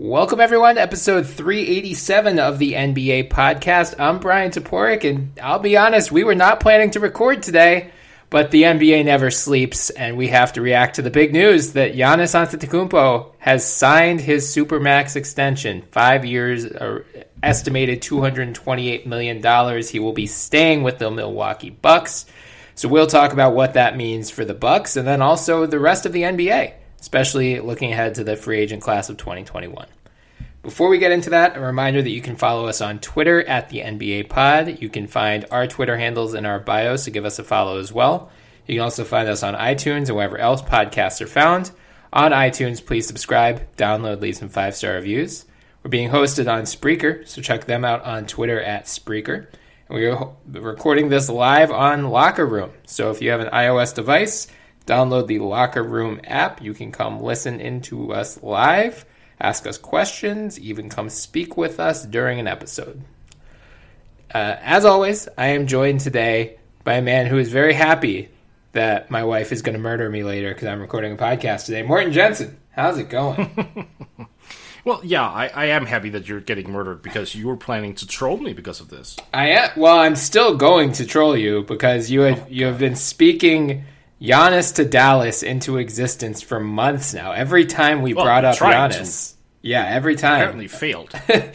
Welcome, everyone, to episode 387 of the NBA podcast. I'm Brian Toporek, and I'll be honest, we were not planning to record today, but the NBA never sleeps, and we have to react to the big news that Giannis Antetokounmpo has signed his Supermax extension. 5 years, estimated $228 million. He will be staying with the Milwaukee Bucks. So we'll talk about what that means for the Bucks, and then also the rest of the NBA, especially looking ahead to the free agent class of 2021. Before we get into that, a reminder that you can follow us on Twitter at the NBA Pod. You can find our Twitter handles in our bio, so give us a follow as well. You can also find us on iTunes and wherever else podcasts are found. On iTunes, please subscribe, download, leave some 5-star reviews. We're being hosted on Spreaker, so check them out on Twitter at Spreaker. And we're recording this live on Locker Room. So if you have an iOS device, download the Locker Room app. You can come listen into us live, ask us questions, even come speak with us during an episode. As always, I am joined today by a man who is very happy that my wife is going to murder me later because I'm recording a podcast today. Morten Jensen, how's it going? Well, yeah, I am happy that you're getting murdered because you were planning to troll me because of this. I am. Well, I'm still going to troll you because you have been speaking Giannis to Dallas into existence for months now. Every time we brought up Giannis. Yeah, every time. Apparently failed.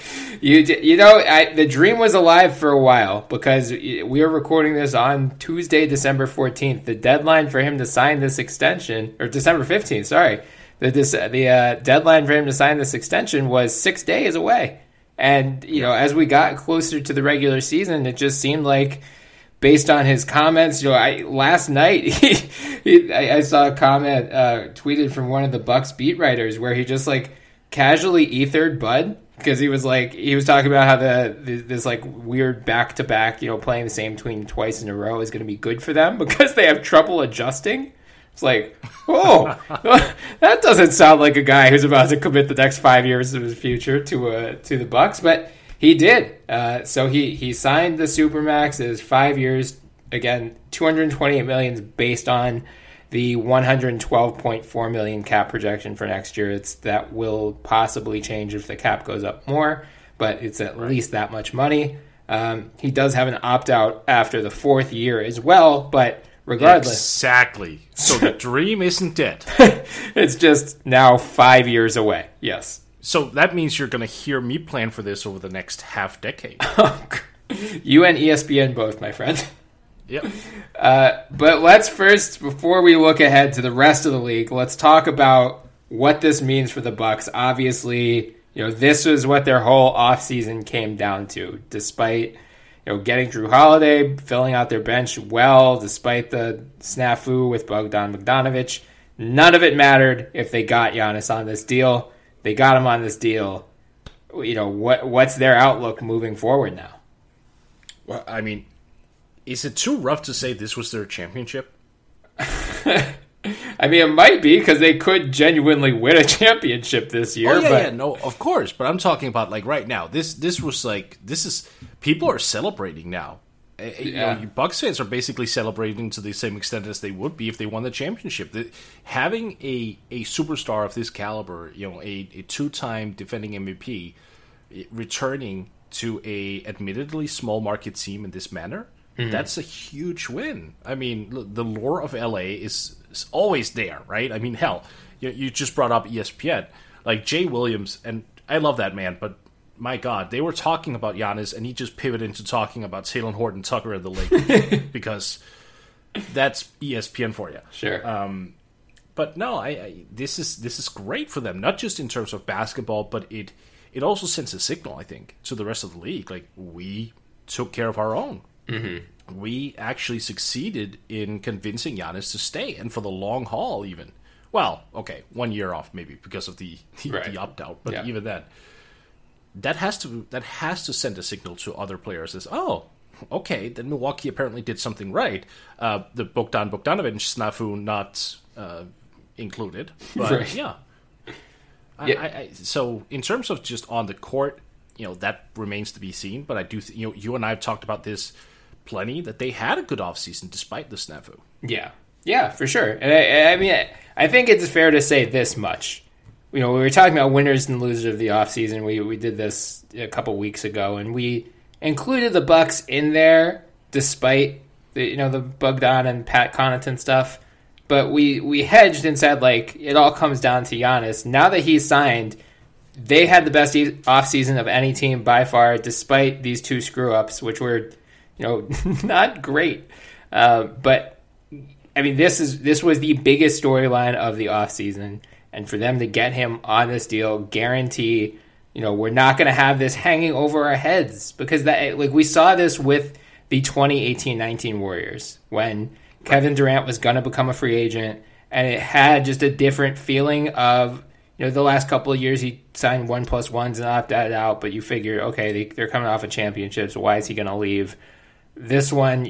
The dream was alive for a while because we were recording this on Tuesday, December 14th. The deadline for him to sign this extension, or December 15th, sorry. The deadline for him to sign this extension was 6 days away. And, as we got closer to the regular season, it just seemed like, based on his comments, last night I saw a comment tweeted from one of the Bucks beat writers where he just casually ethered Bud because he was talking about how this weird back to back, playing the same team twice in a row is going to be good for them because they have trouble adjusting. It's that doesn't sound like a guy who's about to commit the next 5 years of his future to the Bucks, but he did. So he signed the Supermax. It is 5 years. Again, $228 million based on the $112.4 million cap projection for next year. That will possibly change if the cap goes up more, but it's at least that much money. He does have an opt-out after the fourth year as well, but regardless. Exactly. So the dream isn't dead. It's just now 5 years away. Yes. So that means you're going to hear me plan for this over the next half decade. You and ESPN both, my friend. Yep. But let's first, before we look ahead to the rest of the league, let's talk about what this means for the Bucks. Obviously, this was what their whole offseason came down to, despite getting Drew Holiday, filling out their bench well, despite the snafu with Bogdan Bogdanovic. None of it mattered if they got Giannis on this deal. They got him on this deal. What's their outlook moving forward now? Well, I mean, is it too rough to say this was their championship? I mean, it might be because they could genuinely win a championship this year. Oh, yeah, no, of course. But I'm talking about right now. This is people are celebrating now. Bucks fans are basically celebrating to the same extent as they would be if they won the championship. Having a superstar of this caliber, a two-time defending MVP, returning to a admittedly small market team in this manner, that's a huge win. I mean, the lore of LA is always there, right? I mean, hell, you just brought up ESPN, Jay Williams, and I love that man, but my God, they were talking about Giannis, and he just pivoted into talking about Talen Horton-Tucker and the Lakers because that's ESPN for you. Sure. But no, this is great for them, not just in terms of basketball, but it also sends a signal, I think, to the rest of the league. We took care of our own. Mm-hmm. We actually succeeded in convincing Giannis to stay, and for the long haul, even. Well, okay, 1 year off maybe because of the opt-out, but even then. That has to send a signal to other players as, okay, then Milwaukee apparently did something right. The Bogdan Bogdanovic snafu not included, but right. So in terms of just on the court, that remains to be seen. But I do, you and I have talked about this plenty, that they had a good offseason despite the snafu. Yeah, for sure. And I mean, I think it's fair to say this much. we were talking about winners and losers of the offseason. We did this a couple weeks ago, and we included the Bucks in there despite the Bogdan and Pat Connaughton stuff. But we hedged and said, like, it all comes down to Giannis. Now that he's signed, they had the best offseason of any team by far, despite these two screw-ups, which were, not great. But, I mean, this was the biggest storyline of the offseason. And for them to get him on this deal, guarantee, we're not going to have this hanging over our heads. Because we saw this with the 2018-19 Warriors when Kevin Durant was going to become a free agent, and it had just a different feeling of, the last couple of years he signed 1+1s and opted out, but you figured, okay, they're coming off a championship, so why is he going to leave? This one,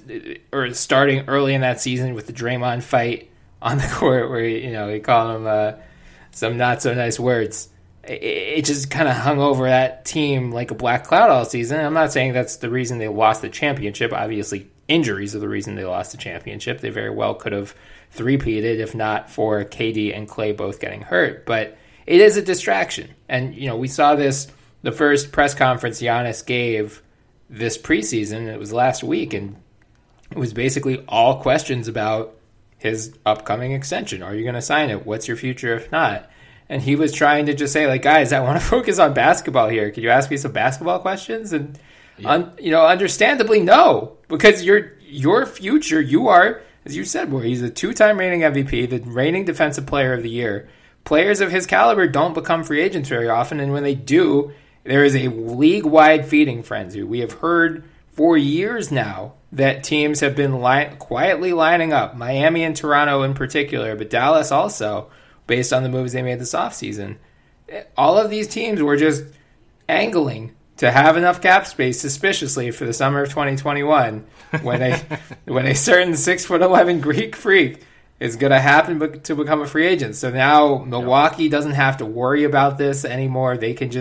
or starting early in that season with the Draymond fight on the court where, he called him some not so nice words. It just kind of hung over that team like a black cloud all season. I'm not saying that's the reason they lost the championship. Obviously, injuries are the reason they lost the championship. They very well could have three-peated if not for KD and Klay both getting hurt. But it is a distraction. And, we saw this, the first press conference Giannis gave this preseason. It was last week, and it was basically all questions about his upcoming extension. Are you going to sign it? What's your future if not? And he was trying to just say, like, guys, I want to focus on basketball here. Could you ask me some basketball questions? And, understandably, no. Because your future, you are, as you said, he's a two-time reigning MVP, the reigning defensive player of the year. Players of his caliber don't become free agents very often, and when they do, there is a league-wide feeding frenzy. We have heard for years now that teams have been quietly lining up, Miami and Toronto in particular, but Dallas also, based on the moves they made this offseason. All of these teams were just angling to have enough cap space, suspiciously, for the summer of 2021 when a certain 6'11" Greek freak is going to happen to become a free agent. So now Milwaukee doesn't have to worry about this anymore. They can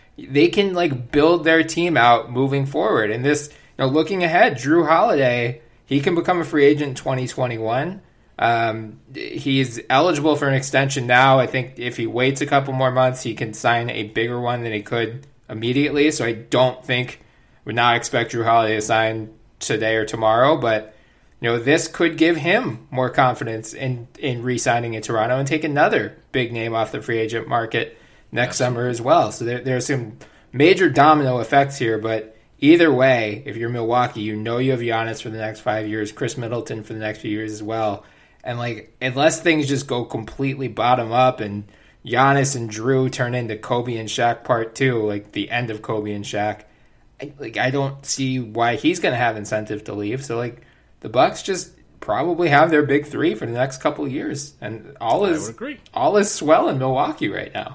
build their team out moving forward. And this, looking ahead, Drew Holiday, he can become a free agent in 2021. He's eligible for an extension now. I think if he waits a couple more months, he can sign a bigger one than he could immediately. So I would not expect Drew Holiday to sign today or tomorrow, but this could give him more confidence in re-signing in Toronto and take another big name off the free agent market next summer as well. So there's some major domino effects here, but either way, if you're Milwaukee, you have Giannis for the next 5 years, Chris Middleton for the next few years as well. And unless things just go completely bottom up and Giannis and Drew turn into Kobe and Shaq Part 2, like the end of Kobe and Shaq, I don't see why he's going to have incentive to leave. So the Bucks just probably have their big three for the next couple of years, and all is swell in Milwaukee right now.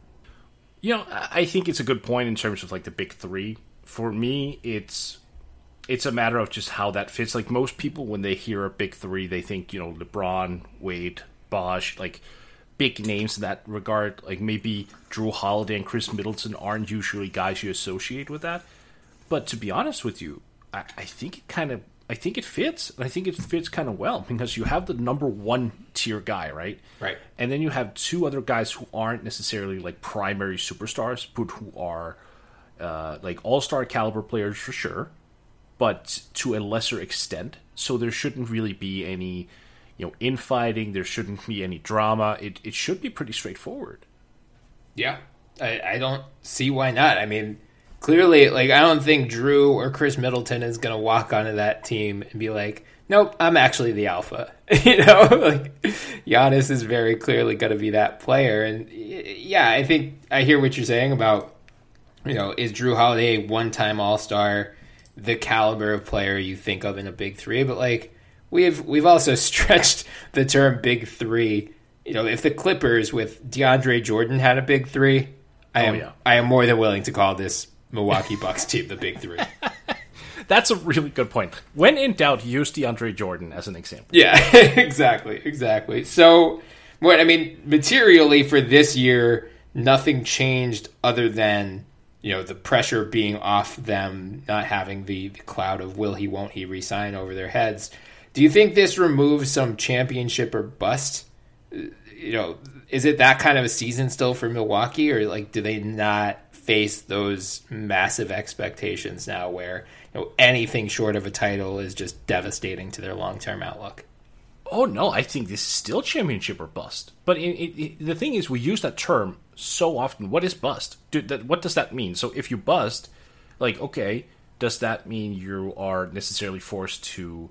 I think it's a good point in terms of the big three. For me, it's a matter of just how that fits. Like most people, when they hear a big three, they think LeBron, Wade, Bosh, big names in that regard. Like maybe Drew Holiday and Chris Middleton aren't usually guys you associate with that. But to be honest with you, I think it fits. And I think it fits kind of well because you have the number one tier guy, right? Right. And then you have two other guys who aren't necessarily primary superstars, but who are all-star caliber players for sure, but to a lesser extent. So there shouldn't really be any, infighting. There shouldn't be any drama. It should be pretty straightforward. Yeah. I don't see why not. I mean, clearly, I don't think Drew or Chris Middleton is going to walk onto that team and be like, nope, I'm actually the alpha. Giannis is very clearly going to be that player. And yeah, I think I hear what you're saying about, is Drew Holiday a one-time all-star, the caliber of player you think of in a big three? But we've also stretched the term big three. If the Clippers with DeAndre Jordan had a big three, I am more than willing to call this Milwaukee Bucks team the big three. That's a really good point. When in doubt, use DeAndre Jordan as an example. Yeah, exactly. So, materially for this year, nothing changed other than, the pressure being off them, not having the cloud of will he, won't he re-sign over their heads. Do you think this removes some championship or bust? is it that kind of a season still for Milwaukee, or like do they not face those massive expectations now where anything short of a title is just devastating to their long-term outlook? Oh no, I think this is still championship or bust. But the thing is, we use that term so often. What is bust? What does that mean? So if you bust, like, okay, does that mean you are necessarily forced to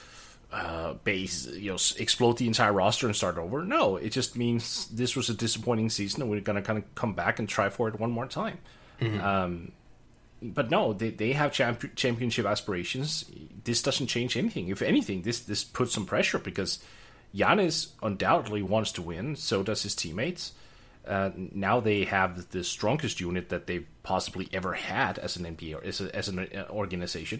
explode the entire roster and start over? No, it just means this was a disappointing season and we're going to kind of come back and try for it one more time. Mm-hmm. But no, they have championship aspirations. This doesn't change anything. If anything, this puts some pressure because Giannis undoubtedly wants to win. So does his teammates. Now they have the strongest unit that they've possibly ever had as an NBA or as an organization.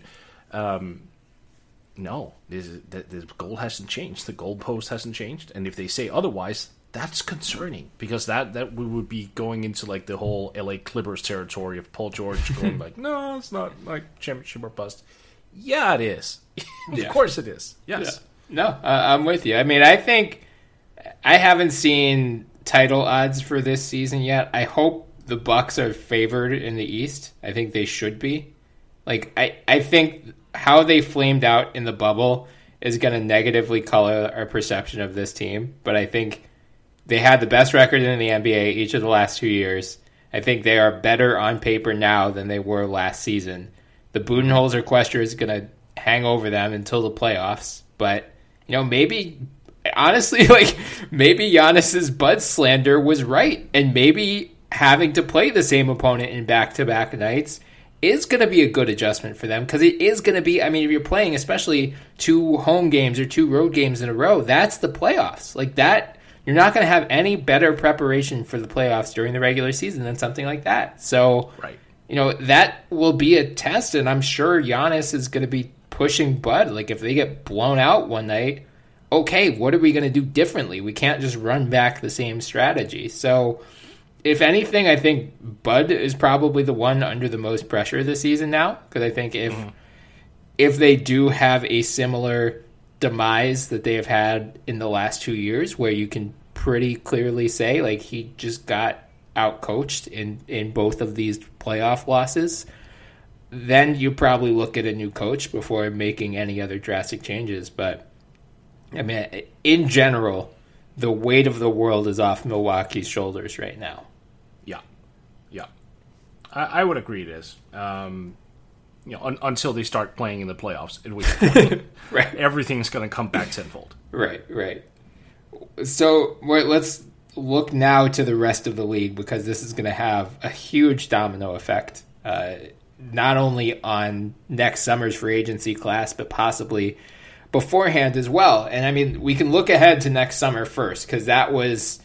No, the goal hasn't changed. The goalpost hasn't changed. And if they say otherwise, that's concerning because that we would be going into like the whole LA Clippers territory of Paul George going like, no, it's not like championship or bust. Yeah, it is. Of course it is. Yes. Yeah. No, I'm with you. I mean, I think I haven't seen title odds for this season yet. I hope the Bucks are favored in the East. I think they should be. Like, I think how they flamed out in the bubble is going to negatively color our perception of this team. But I think they had the best record in the NBA each of the last 2 years. I think they are better on paper now than they were last season. The Budenholzer question is going to hang over them until the playoffs. But, maybe, honestly, maybe Giannis's Bud slander was right. And maybe having to play the same opponent in back-to-back nights is going to be a good adjustment for them because it is going to be, if you're playing especially 2 home games or 2 road games in a row, that's the playoffs. Like that, you're not going to have any better preparation for the playoffs during the regular season than something like that. So, right. That will be a test, and I'm sure Giannis is going to be pushing Bud. Like, if they get blown out one night, okay, what are we going to do differently? We can't just run back the same strategy. So, if anything, I think Bud is probably the one under the most pressure this season now, because I think if they do have a similar demise that they have had in the last 2 years, where you can pretty clearly say, like, he just got outcoached in both of these playoff losses, then you probably look at a new coach before making any other drastic changes. But, in general, the weight of the world is off Milwaukee's shoulders right now. Yeah. I would agree it is. Until they start playing in the playoffs, in which point right. Everything's going to come back tenfold. Right. So let's look now to the rest of the league, because this is going to have a huge domino effect, not only on next summer's free agency class, but possibly beforehand as well. And we can look ahead to next summer first, because that was,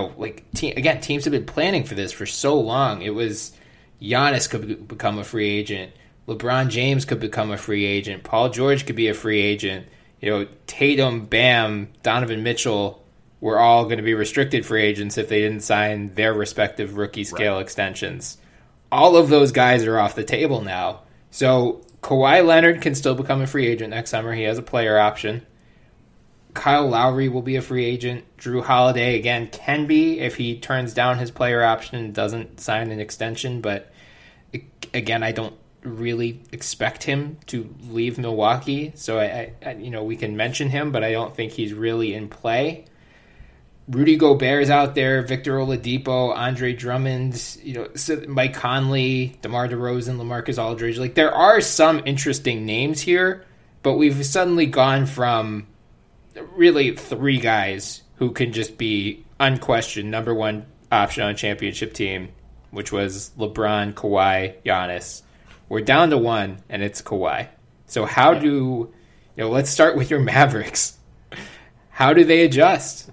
teams have been planning for this for so long. It was Giannis could become a free agent. LeBron James could become a free agent. Paul George could be a free agent. Tatum, Bam, Donovan Mitchell were all going to be restricted free agents if they didn't sign their respective rookie scale extensions. All of those guys are off the table now. So Kawhi Leonard can still become a free agent next summer. He has a player option. Kyle Lowry will be a free agent. Drew Holiday, again, can be if he turns down his player option and doesn't sign an extension. But, again, I don't really expect him to leave Milwaukee. So, I we can mention him, but I don't think he's really in play. Rudy Gobert's out there, Victor Oladipo, Andre Drummond, Mike Conley, DeMar DeRozan, LaMarcus Aldridge. Like, there are some interesting names here, but we've suddenly gone from really 3 guys who can just be unquestioned number 1 option on a championship team, which was LeBron, Kawhi, Giannis. We're down to 1, and it's Kawhi. So how do, let's start with your Mavericks. How do they adjust?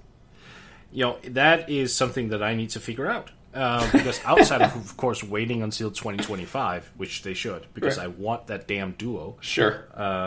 That is something that I need to figure out. Because outside of course, waiting until 2025, which they should, because I want that damn duo. Sure.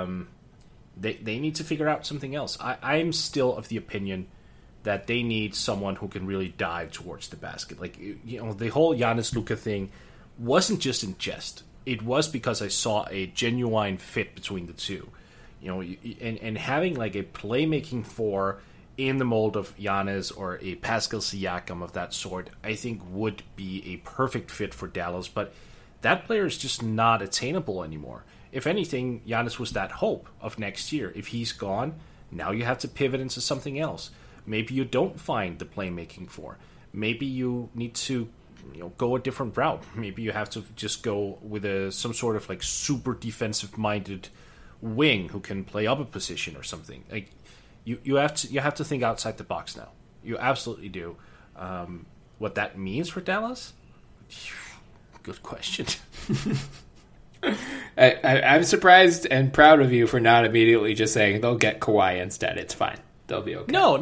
They need to figure out something else. I'm still of the opinion that they need someone who can really dive towards the basket. Like, the whole Giannis Luka thing wasn't just in jest. It was because I saw a genuine fit between the two. And having like a playmaking 4 in the mold of Giannis or a Pascal Siakam of that sort, I think would be a perfect fit for Dallas. But that player is just not attainable anymore. If anything, Giannis was that hope of next year. If he's gone, now you have to pivot into something else. Maybe you don't find the playmaking for. Maybe you need to go a different route. Maybe you have to just go with some sort of like super defensive-minded wing who can play up a position or something. Like you have to think outside the box now. You absolutely do. What that means for Dallas? Good question. I'm surprised and proud of you for not immediately just saying they'll get Kawhi instead. It's fine. They'll be okay. No.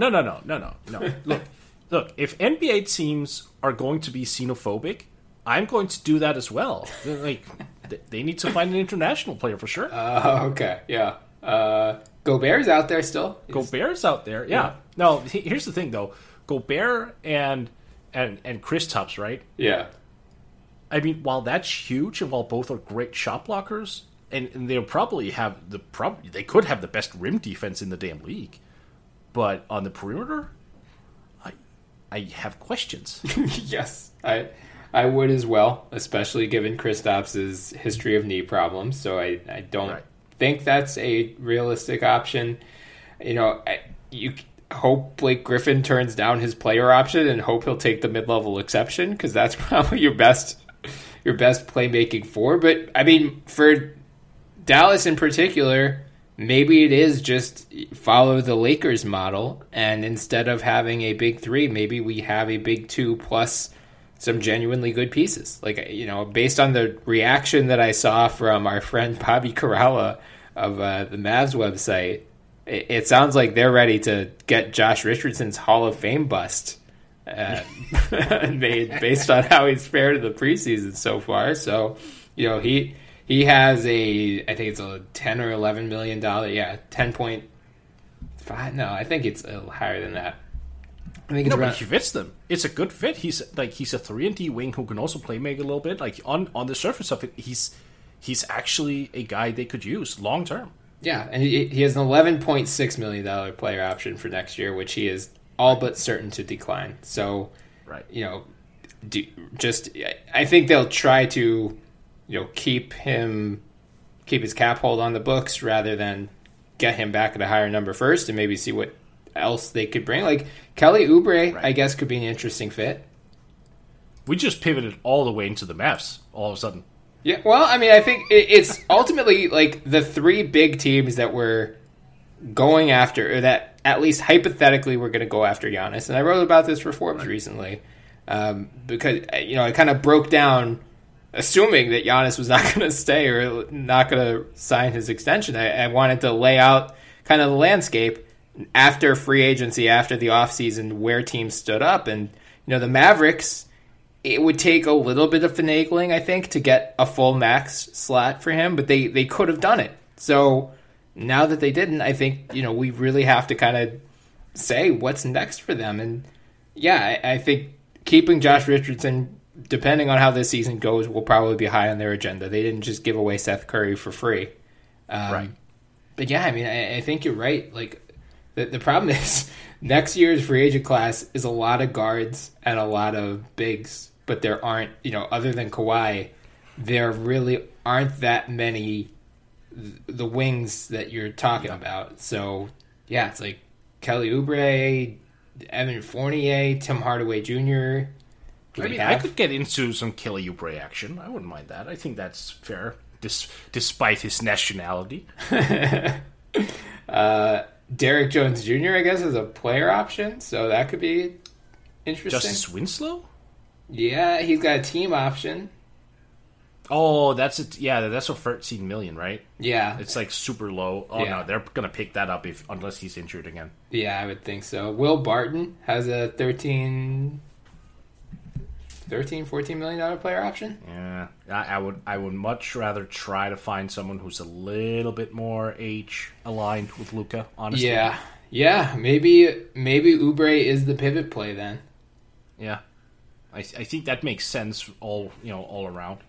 Look. If NBA teams are going to be xenophobic, I'm going to do that as well. Like, they need to find an international player for sure. Okay, yeah. Gobert's out there still. Gobert's out there, yeah. No, here's the thing though. Gobert and Kristaps, right? Yeah. I mean, while that's huge, and while both are great shot blockers, and they'll probably have they could have the best rim defense in the damn league, but on the perimeter, I have questions. Yes, I would as well, especially given Kristaps's history of knee problems. So I don't think that's a realistic option. You hope Blake Griffin turns down his player option and hope he'll take the mid-level exception, because that's probably your best playmaking for. But I mean, for Dallas in particular, maybe it is just follow the Lakers model, and instead of having a big three, maybe we have a big two plus some genuinely good pieces. Like, based on the reaction that I saw from our friend Bobby Karalla of the Mavs website, it sounds like they're ready to get Josh Richardson's Hall of Fame bust made based on how he's fared in the preseason so far. So, he has I think it's a $10 or $11 million, 10.5. No, I think it's a little higher than that. I think but he fits them. It's a good fit. He's a 3-and-D wing who can also play make a little bit. Like on the surface of it, he's actually a guy they could use long term. Yeah, and he has an $11.6 million player option for next year, which he is all but certain to decline. So, I think they'll try to, keep his cap hold on the books rather than get him back at a higher number first and maybe see what else they could bring. Like Kelly Oubre, I guess, could be an interesting fit. We just pivoted all the way into the Mavs all of a sudden. Yeah, well, I mean, I think it's ultimately like the three big teams that we're going after, or that at least hypothetically we're going to go after Giannis. And I wrote about this for Forbes recently because, I kind of broke down assuming that Giannis was not going to stay or not going to sign his extension. I wanted to lay out kind of the landscape after free agency, after the offseason, where teams stood up. And, the Mavericks, it would take a little bit of finagling, I think, to get a full max slot for him, but they could have done it. So now that they didn't, I think, we really have to kind of say what's next for them. And yeah, I think keeping Josh Richardson, depending on how this season goes, will probably be high on their agenda. They didn't just give away Seth Curry for free. Right. But yeah, I mean, I think you're right. Like, the problem is next year's free agent class is a lot of guards and a lot of bigs, but there aren't, other than Kawhi, there really aren't that many the wings that you're talking about. So yeah, it's like Kelly Oubre, Evan Fournier, Tim Hardaway Jr. I could get into some Kelly Oubre action. I wouldn't mind that. I think that's fair, despite his nationality. Derek Jones Jr., I guess, is a player option, so that could be interesting. Justice Winslow? Yeah, he's got a team option. Oh, that's for $13 million, right? Yeah, it's like super low. Oh yeah. No, they're gonna pick that up unless he's injured again. Yeah, I would think so. Will Barton has a $14 million player option. Yeah, I would much rather try to find someone who's a little bit more age aligned with Luka. Honestly, yeah. Maybe Oubre is the pivot play then. Yeah, I think that makes sense all around.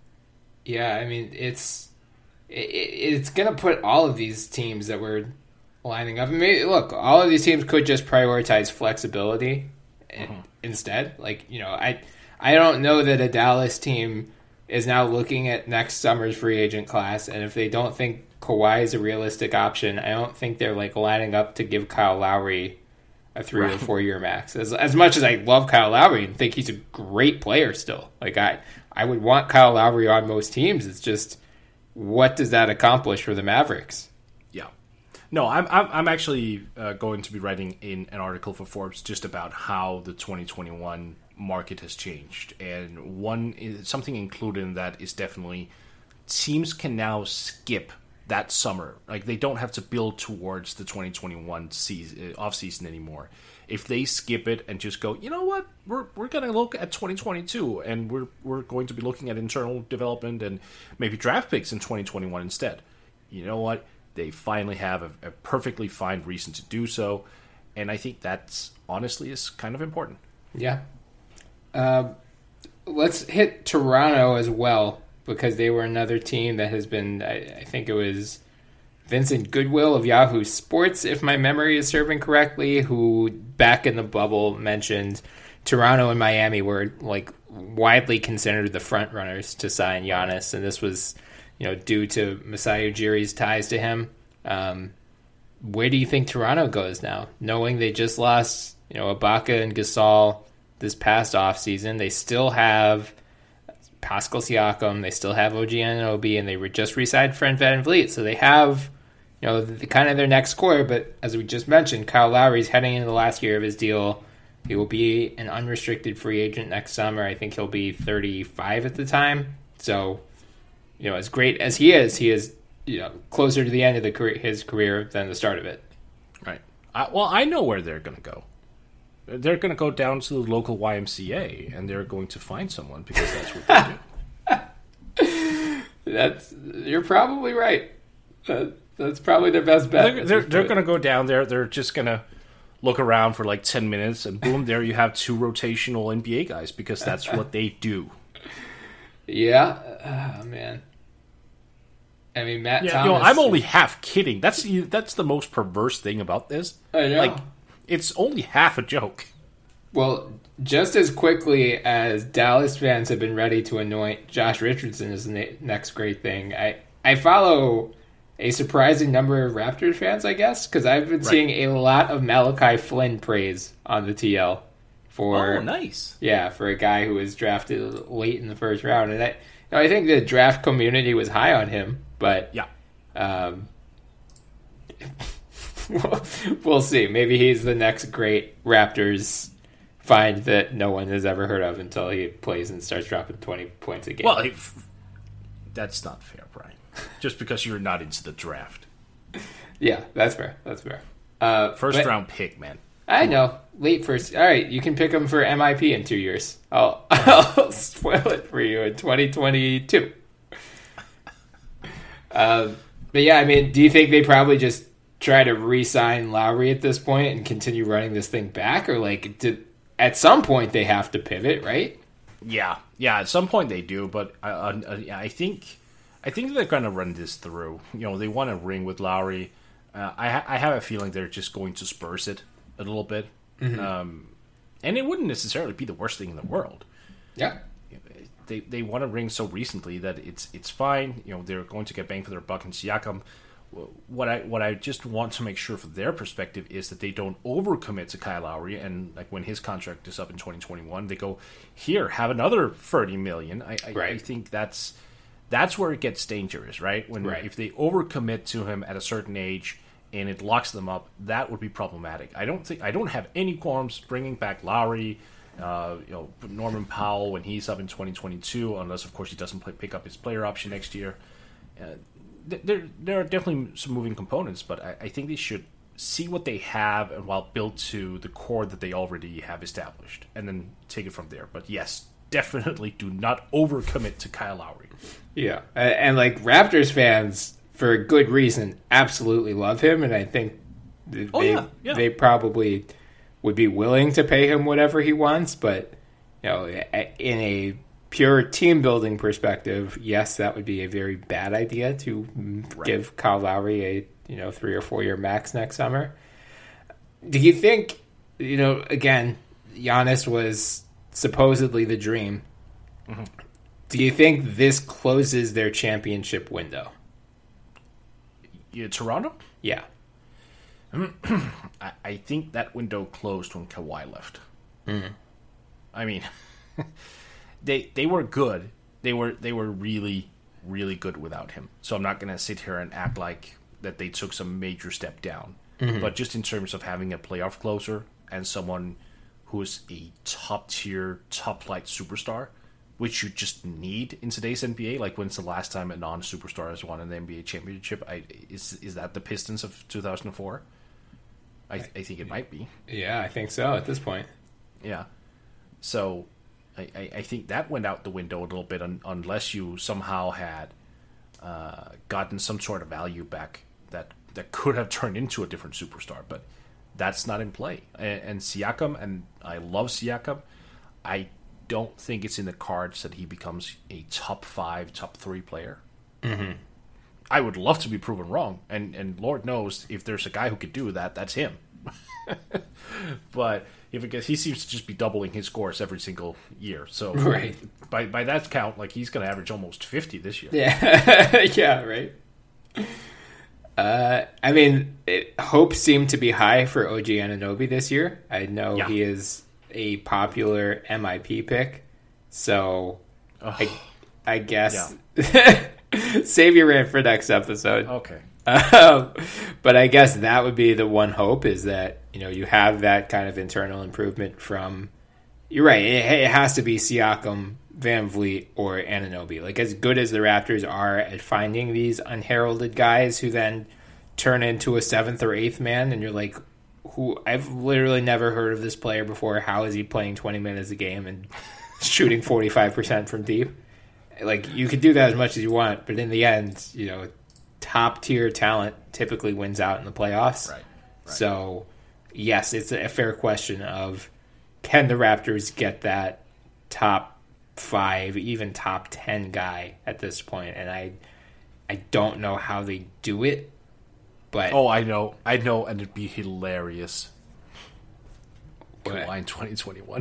Yeah, I mean it's gonna put all of these teams that we're lining up. I mean, look, all of these teams could just prioritize flexibility instead. Like, I don't know that a Dallas team is now looking at next summer's free agent class, and if they don't think Kawhi is a realistic option, I don't think they're like lining up to give Kyle Lowry a 3 or 4 year max. As much as I love Kyle Lowry and think he's a great player still, like I would want Kyle Lowry on most teams. It's just, what does that accomplish for the Mavericks? Yeah, no, I'm actually going to be writing in an article for Forbes just about how the 2021 market has changed, and something included in that is definitely teams can now skip that summer. Like, they don't have to build towards the 2021 off season anymore. If they skip it and just go, you know what, we're going to look at 2022, and we're going to be looking at internal development and maybe draft picks in 2021 instead. You know what? They finally have a perfectly fine reason to do so, and I think that's honestly is kind of important. Yeah. Let's hit Toronto as well, because they were another team that has been, I think it was Vincent Goodwill of Yahoo Sports, if my memory is serving correctly, who back in the bubble mentioned Toronto and Miami were like widely considered the front runners to sign Giannis, and this was, due to Masai Ujiri's ties to him. Where do you think Toronto goes now, knowing they just lost, Ibaka and Gasol this past offseason? They still have Pascal Siakam, they still have OG Anunoby, and they were just re-signed Fred VanVleet, so they have, kind of their next core. But as we just mentioned, Kyle Lowry's heading into the last year of his deal. He will be an unrestricted free agent next summer. I think he'll be 35 at the time. So, as great as he is, closer to the end of his career than the start of it. Right. I know where they're going to go. They're going to go down to the local YMCA, and they're going to find someone, because that's what they do. You're probably right. That's probably their best bet. They're going to go down there. They're just going to look around for like 10 minutes, and boom, there you have 2 rotational NBA guys, because that's what they do. Yeah. Oh, man. I mean, Matt Thomas. I'm only half kidding. That's the most perverse thing about this. I know. Like, it's only half a joke. Well, just as quickly as Dallas fans have been ready to anoint Josh Richardson as the next great thing, I follow a surprising number of Raptors fans, I guess, because I've been seeing a lot of Malachi Flynn praise on the TL for nice. Yeah, for a guy who was drafted late in the first round, and I think the draft community was high on him, but yeah. We'll see. Maybe he's the next great Raptors find that no one has ever heard of until he plays and starts dropping 20 points a game. Well, that's not fair, Brian. Just because you're not into the draft. Yeah, that's fair. First round pick, man. I know. Late first. All right, you can pick him for MIP in 2 years. I'll spoil it for you in 2022. But yeah, I mean, do you think they probably just try to re-sign Lowry at this point and continue running this thing back, or at some point they have to pivot, right? Yeah. At some point they do, but I think they're going to run this through. They want a ring with Lowry. I have a feeling they're just going to Spurs it a little bit, and it wouldn't necessarily be the worst thing in the world. Yeah. They want a ring so recently that it's fine. They're going to get bang for their buck in Siakam. What I just want to make sure from their perspective is that they don't overcommit to Kyle Lowry, and like when his contract is up in 2021, they go, here, have another $30 million. I think that's where it gets dangerous, right? If they overcommit to him at a certain age and it locks them up, that would be problematic. I don't have any qualms bringing back Lowry. Norman Powell when he's up in 2022, unless of course he doesn't pick up his player option next year. There are definitely some moving components, but I think they should see what they have and build to the core that they already have established, and then take it from there. But yes, definitely do not overcommit to Kyle Lowry. Yeah, and like Raptors fans, for a good reason, absolutely love him, and I think they probably would be willing to pay him whatever he wants, but in a pure team building perspective, yes, that would be a very bad idea to give Kyle Lowry a 3 or 4 year max next summer. Do you think, again, Giannis was supposedly the dream. Mm-hmm. Do you think this closes their championship window? Toronto? Yeah. I think that window closed when Kawhi left. Mm. I mean, they were good. They were really, really good without him. So I'm not going to sit here and act like that they took some major step down. Mm-hmm. But just in terms of having a playoff closer and someone who is a top-tier, top-flight superstar, which you just need in today's NBA. Like, when's the last time a non-superstar has won an NBA championship? Is that the Pistons of 2004? I think it might be. Yeah, I think so at this point. Yeah. So I think that went out the window a little bit unless you somehow had gotten some sort of value back that could have turned into a different superstar. But that's not in play. And Siakam, and I love Siakam, I don't think it's in the cards that he becomes a top 5, top 3 player. Mm-hmm. I would love to be proven wrong, and Lord knows if there's a guy who could do that, that's him. But he seems to just be doubling his scores every single year. So right. by that count, like he's going to average almost 50 this year. Yeah, yeah, right. I mean, hopes seem to be high for OG Anunoby this year. I know he is a popular MIP pick, so I guess save your rant for next episode. Okay. But I guess that would be the one hope, is that you have that kind of internal improvement from. You're right. It has to be Siakam, Van Vliet, or Anunoby. Like, as good as the Raptors are at finding these unheralded guys who then turn into a 7th or 8th man, and you're like, who I've literally never heard of this player before. How is he playing 20 minutes a game and shooting 45% from deep? Like, you could do that as much as you want, but in the end, top tier talent typically wins out in the playoffs. Right. So, yes, it's a fair question of, can the Raptors get that top 5, even top 10 guy at this point? And I don't know how they do it. But I know, and it'd be hilarious. Kawhi in 2021.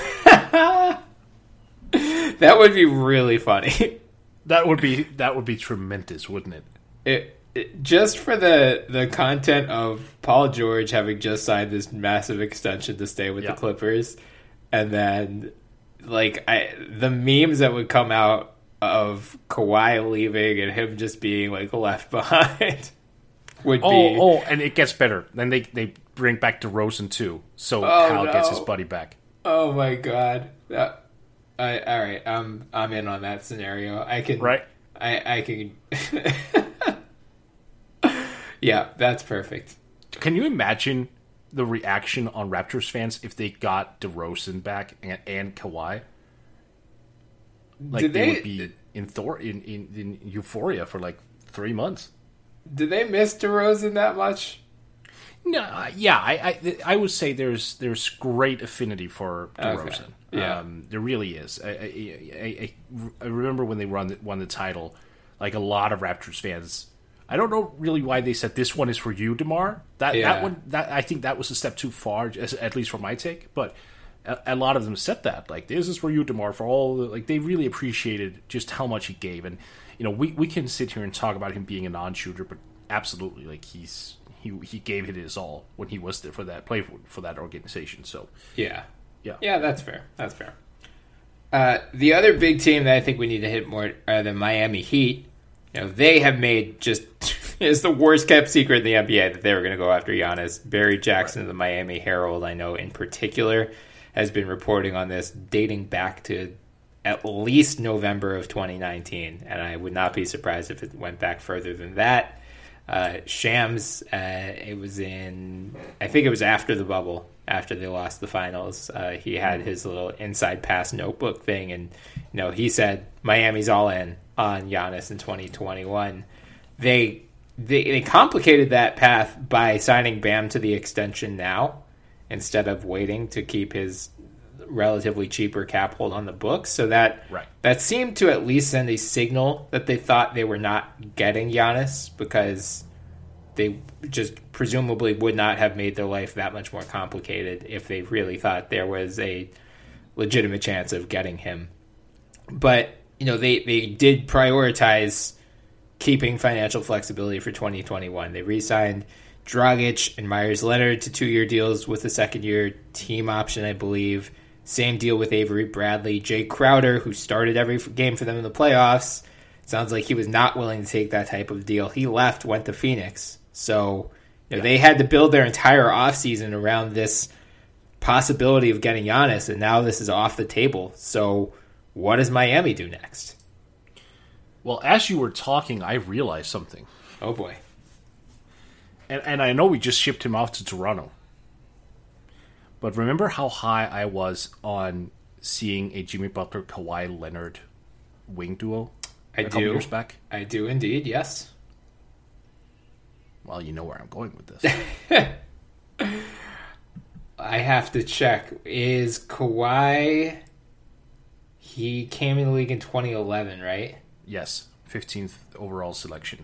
That would be really funny. That would be tremendous, wouldn't it? It just for the content of Paul George having just signed this massive extension to stay with the Clippers, and then the memes that would come out of Kawhi leaving and him just being left behind. And it gets better. Then they bring back DeRozan too, so Kyle gets his buddy back. Oh my god! All right, I'm in on that scenario. I can. I can. Yeah, that's perfect. Can you imagine the reaction on Raptors fans if they got DeRozan back and Kawhi? They would be in euphoria for 3 months. Do they miss DeRozan that much? No, I would say there's great affinity for DeRozan. Okay. Yeah, there really is. I remember when they won the title, a lot of Raptors fans. I don't know really why they said this one is for you, DeMar. That one, I think that was a step too far, at least for my take. But a lot of them said that, this is for you, DeMar, for all they really appreciated just how much he gave. And we can sit here and talk about him being a non-shooter, but absolutely, he gave it his all when he was there for that play for that organization. So yeah, that's fair. That's fair. The other big team that I think we need to hit more are the Miami Heat. They have made it's the worst kept secret in the NBA that they were going to go after Giannis. Barry Jackson of the Miami Herald, I know in particular, has been reporting on this dating back to at least November of 2019, and I would not be surprised if it went back further than that. Shams, it was I think it was after the bubble, after they lost the finals. He had his little inside pass notebook thing, and he said Miami's all in on Giannis in 2021. They complicated that path by signing Bam to the extension now instead of waiting to keep his relatively cheaper cap hold on the books. So that Right. that seemed to at least send a signal that they thought they were not getting Giannis, because they just presumably would not have made their life that much more complicated if they really thought there was a legitimate chance of getting him. But, they did prioritize keeping financial flexibility for 2021. They re-signed Dragic and Myers-Leonard to 2-year deals with a second-year team option, I believe. Same deal with Avery Bradley. Jay Crowder, who started every game for them in the playoffs, sounds like he was not willing to take that type of deal. He left, went to Phoenix. So they had to build their entire offseason around this possibility of getting Giannis, and now this is off the table. So what does Miami do next? Well, as you were talking, I realized something. Oh, boy. And I know we just shipped him off to Toronto. But remember how high I was on seeing a Jimmy Butler, Kawhi Leonard wing duo a couple years back? I do indeed, yes. Well, you know where I'm going with this. I have to check. Is Kawhi... He came in the league in 2011, right? Yes, 15th overall selection.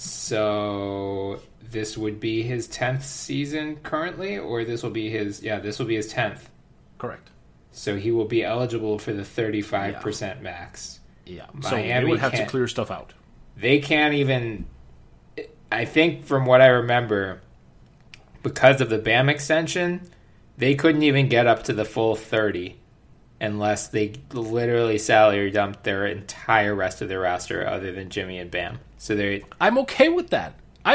So this would be his 10th season currently, or this will be his... Yeah, this will be his 10th. Correct. So he will be eligible for the 35% max. Yeah, so they would have to clear stuff out. They can't even... I think from what I remember, because of the BAM extension, they couldn't even get up to the full 30 unless they literally salary dumped their entire rest of their roster other than Jimmy and Bam. So I'm okay with that.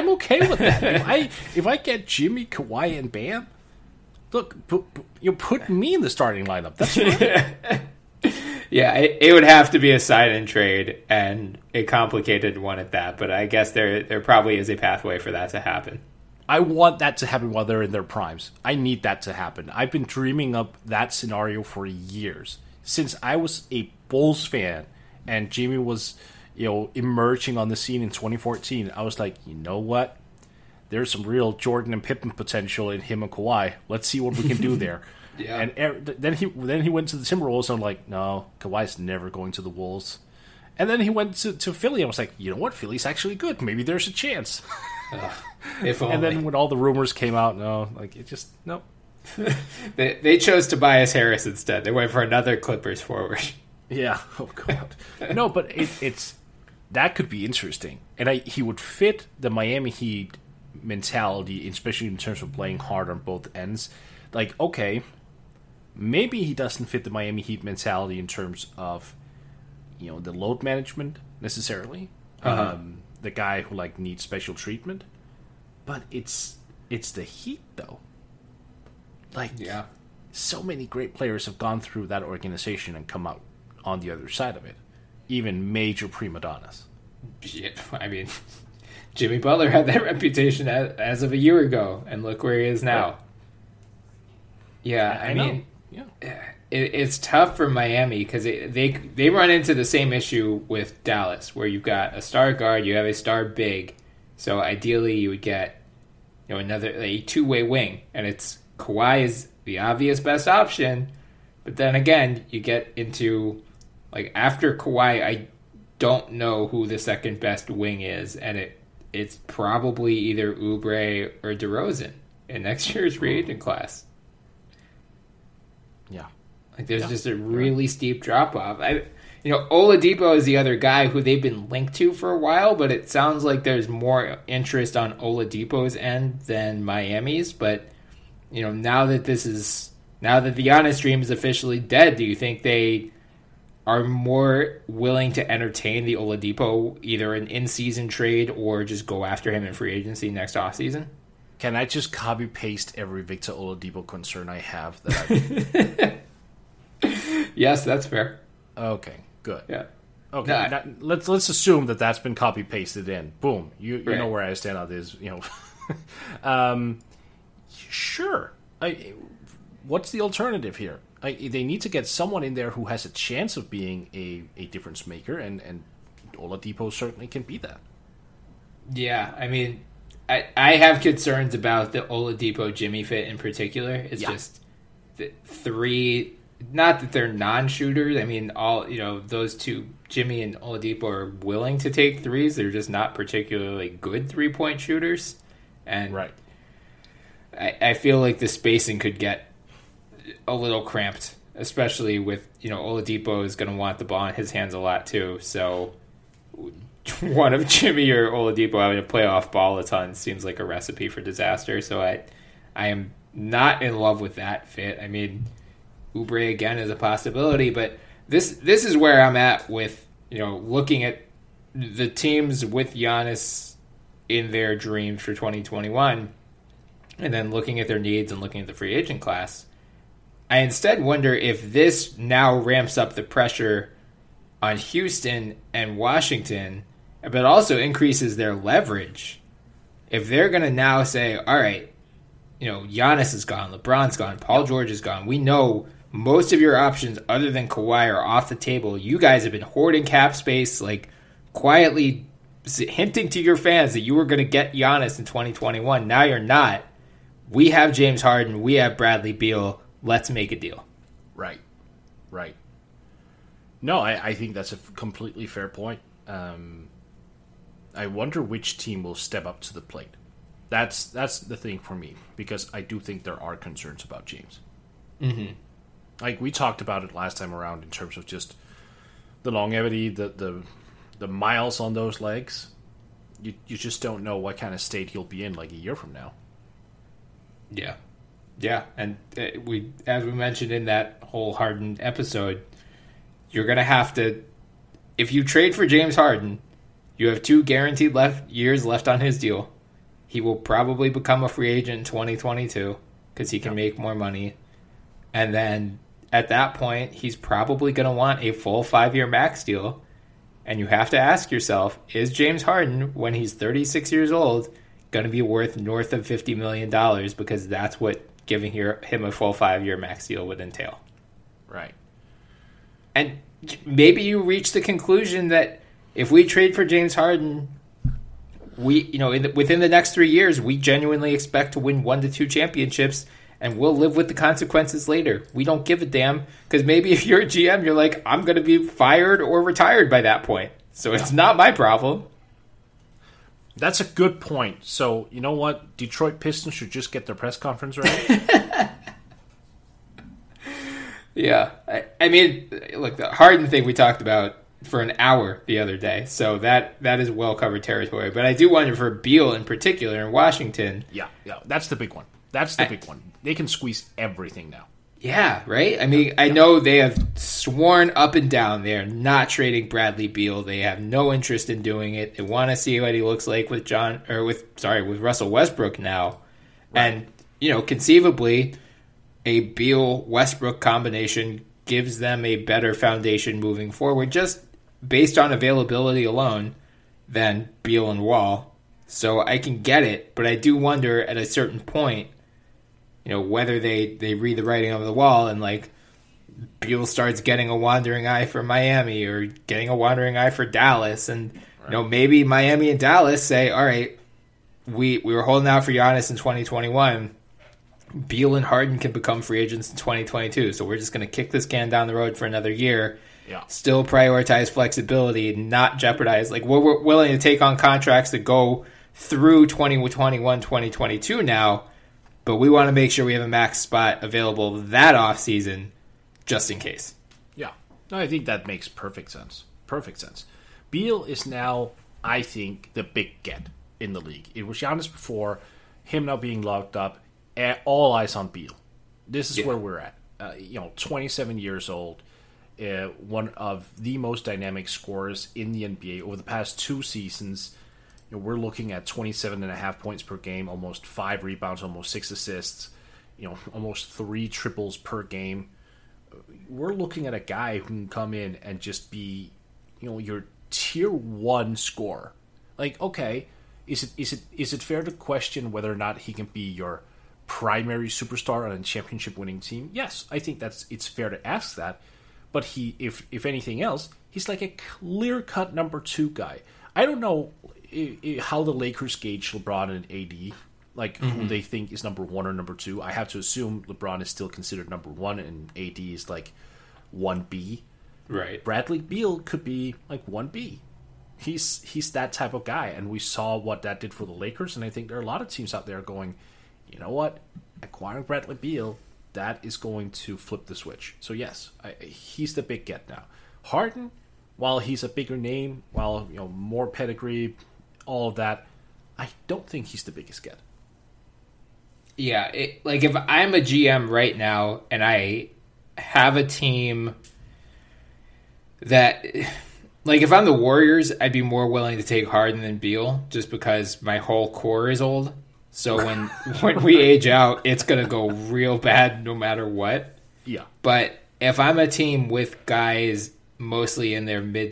If I get Jimmy, Kawhi, and Bam, look, you put me in the starting lineup. That's fine. Yeah, it would have to be a sign-in trade, and a complicated one at that. But I guess there probably is a pathway for that to happen. I want that to happen while they're in their primes. I need that to happen. I've been dreaming up that scenario for years. Since I was a Bulls fan, and Jimmy was, emerging on the scene in 2014, I was like, you know what? There's some real Jordan and Pippen potential in him and Kawhi. Let's see what we can do there. Yeah. And then he went to the Timberwolves, and I'm like, no, Kawhi's never going to the Wolves. And then he went to Philly, and I was like, you know what? Philly's actually good. Maybe there's a chance. If only. And then when all the rumors came out, no. They chose Tobias Harris instead. They went for another Clippers forward. Yeah. Oh, God. No, but it's that could be interesting. And he would fit the Miami Heat mentality, especially in terms of playing hard on both ends. Like, okay, maybe he doesn't fit the Miami Heat mentality in terms of, the load management necessarily. The guy who needs special treatment, but it's the Heat though. So many great players have gone through that organization and come out on the other side of it. Even major prima donnas. Yeah, I mean, Jimmy Butler had that reputation as of a year ago, and look where he is now. Right. Yeah, I mean, it's tough for Miami because they run into the same issue with Dallas, where you've got a star guard, you have a star big, so ideally you would get another a two-way wing, and it's Kawhi is the obvious best option, but then again you get into after Kawhi, I don't know who the second best wing is, and it's probably either Oubre or DeRozan in next year's free agent class. Yeah. There's just a really steep drop-off. Oladipo is the other guy who they've been linked to for a while, but it sounds like there's more interest on Oladipo's end than Miami's. But, now that the Giannis dream is officially dead, do you think they are more willing to entertain the Oladipo, either an in-season trade or just go after him in free agency next offseason? Can I just copy-paste every Victor Oladipo concern I have? That Yes, that's fair. Okay, good. Yeah. Okay, now, let's assume that's been copy-pasted in. Boom. You right. know where I stand on this. Sure. What's the alternative here? They need to get someone in there who has a chance of being a difference maker, and Oladipo certainly can be that. Yeah, I mean, I have concerns about the Oladipo Jimmy fit in particular. It's just the three not that they're non-shooters. I mean, those two, Jimmy and Oladipo, are willing to take threes. They're just not particularly good three-point shooters. And right. I feel like the spacing could get a little cramped, especially with, Oladipo is going to want the ball in his hands a lot too. So one of Jimmy or Oladipo having to play off ball a ton seems like a recipe for disaster. So I am not in love with that fit. I mean, Oubre again is a possibility, but this is where I'm at with, looking at the teams with Giannis in their dreams for 2021 and then looking at their needs and looking at the free agent class. I instead wonder if this now ramps up the pressure on Houston and Washington, but also increases their leverage. If they're going to now say, all right, Giannis is gone, LeBron's gone, Paul George is gone. We know most of your options other than Kawhi are off the table. You guys have been hoarding cap space, like quietly hinting to your fans that you were going to get Giannis in 2021. Now you're not. We have James Harden. We have Bradley Beal. Let's make a deal. Right. No, I think that's a completely fair point. I wonder which team will step up to the plate. That's the thing for me, because I do think there are concerns about James. Mm-hmm. Like we talked about it last time around in terms of just the longevity, the miles on those legs. You just don't know what kind of state he'll be in like a year from now. Yeah, and we, as we mentioned in that whole Harden episode, you're gonna have to, if you trade for James Harden, you have 2 guaranteed years left on his deal. He will probably become a free agent in 2022 because he can make more money, and then at that point, he's probably gonna want a full 5-year max deal. And you have to ask yourself, is James Harden, when he's 36 years old, going to be worth north of $50 million? Because that's what giving him a full 5-year max deal would entail. Right. And maybe you reach the conclusion that if we trade for James Harden, within the next 3 years, we genuinely expect to win 1 to 2 championships, and we'll live with the consequences later. We don't give a damn, because maybe if you're a GM, you're like, I'm going to be fired or retired by that point. So it's not my problem. That's a good point. So, you know what? Detroit Pistons should just get their press conference ready. Yeah. I mean, look, the Harden thing we talked about for an hour the other day. So that is well-covered territory. But I do wonder for Beal in particular in Washington. Yeah. That's the big one. That's the big one. They can squeeze everything now. Yeah, right? I mean, I know they have sworn up and down they are not trading Bradley Beal. They have no interest in doing it. They want to see what he looks like with Russell Westbrook now. Right. And, conceivably, a Beal-Westbrook combination gives them a better foundation moving forward, just based on availability alone, than Beal and Wall. So I can get it, but I do wonder at a certain point, whether they read the writing on the wall and, like, Beal starts getting a wandering eye for Miami or getting a wandering eye for Dallas. And, maybe Miami and Dallas say, all right, we were holding out for Giannis in 2021. Beal and Harden can become free agents in 2022. So we're just going to kick this can down the road for another year. Yeah. Still prioritize flexibility, not jeopardize. Like, we're willing to take on contracts that go through 2021, 2022 now, but we want to make sure we have a max spot available that offseason just in case. Yeah. No, I think that makes perfect sense. Perfect sense. Beal is now, I think, the big get in the league. It was Giannis before, him now being locked up, all eyes on Beal. This is where we're at. 27 years old, one of the most dynamic scorers in the NBA over the past 2 seasons. We're looking at 27.5 points per game, almost 5 rebounds, almost 6 assists, almost 3 triples per game. We're looking at a guy who can come in and just be, your tier 1 scorer. Like, okay, is it fair to question whether or not he can be your primary superstar on a championship winning team? Yes, I think it's fair to ask that. But he, if anything else, he's like a clear-cut number 2 guy. I don't know how the Lakers gauge LeBron and AD. like who they think is number 1 or number 2. I have to assume LeBron is still considered number 1, and AD is like 1B. Right. Bradley Beal could be like 1B. He's that type of guy, and we saw what that did for the Lakers, and I think there are a lot of teams out there going, you know what, acquiring Bradley Beal, that is going to flip the switch. So yes, he's the big get now. Harden, while he's a bigger name, while more pedigree, all of that, I don't think he's the biggest get. Yeah, like if I'm a GM right now and I have a team that, like if I'm the Warriors, I'd be more willing to take Harden than Beal just because my whole core is old. So when we age out, it's going to go real bad no matter what. Yeah. But if I'm a team with guys mostly in their mid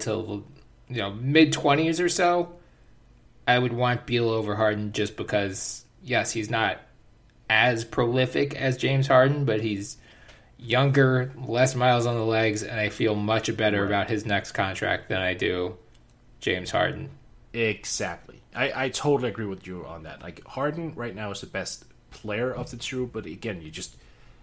20s or so, I would want Beal over Harden just because, yes, he's not as prolific as James Harden, but he's younger, less miles on the legs, and I feel much better about his next contract than I do James Harden. Exactly. I totally agree with you on that. Like, Harden right now is the best player of the two, but again, you just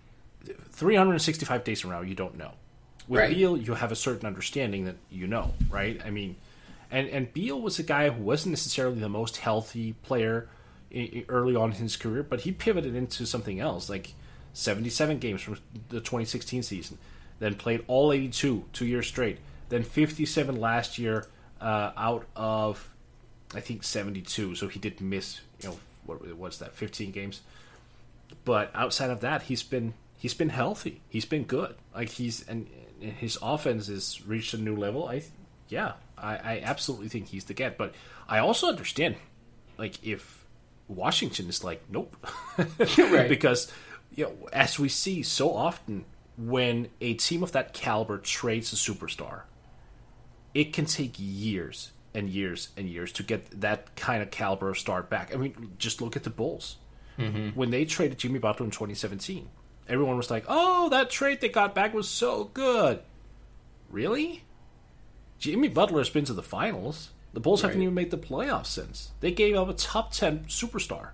365 days from now, you don't know. With Beal, you have a certain understanding that you know, right? I mean, and Beal was a guy who wasn't necessarily the most healthy player early on in his career, but he pivoted into something else, like 77 games from the 2016 season, then played all 82 2 years straight, then 57 last year out of, I think, 72, so he did miss, what was that, 15 games? But outside of that, he's been healthy. He's been good. Like, and his offense has reached a new level. I absolutely think he's the get. But I also understand, like, if Washington is like, nope. Right. Because, as we see so often, when a team of that caliber trades a superstar, it can take years and years and years to get that kind of caliber of star back. I mean, just look at the Bulls. Mm-hmm. When they traded Jimmy Butler in 2017, everyone was like, oh, that trade they got back was so good. Really? Jimmy Butler has been to the finals. The Bulls haven't even made the playoffs since. They gave up a top 10 superstar.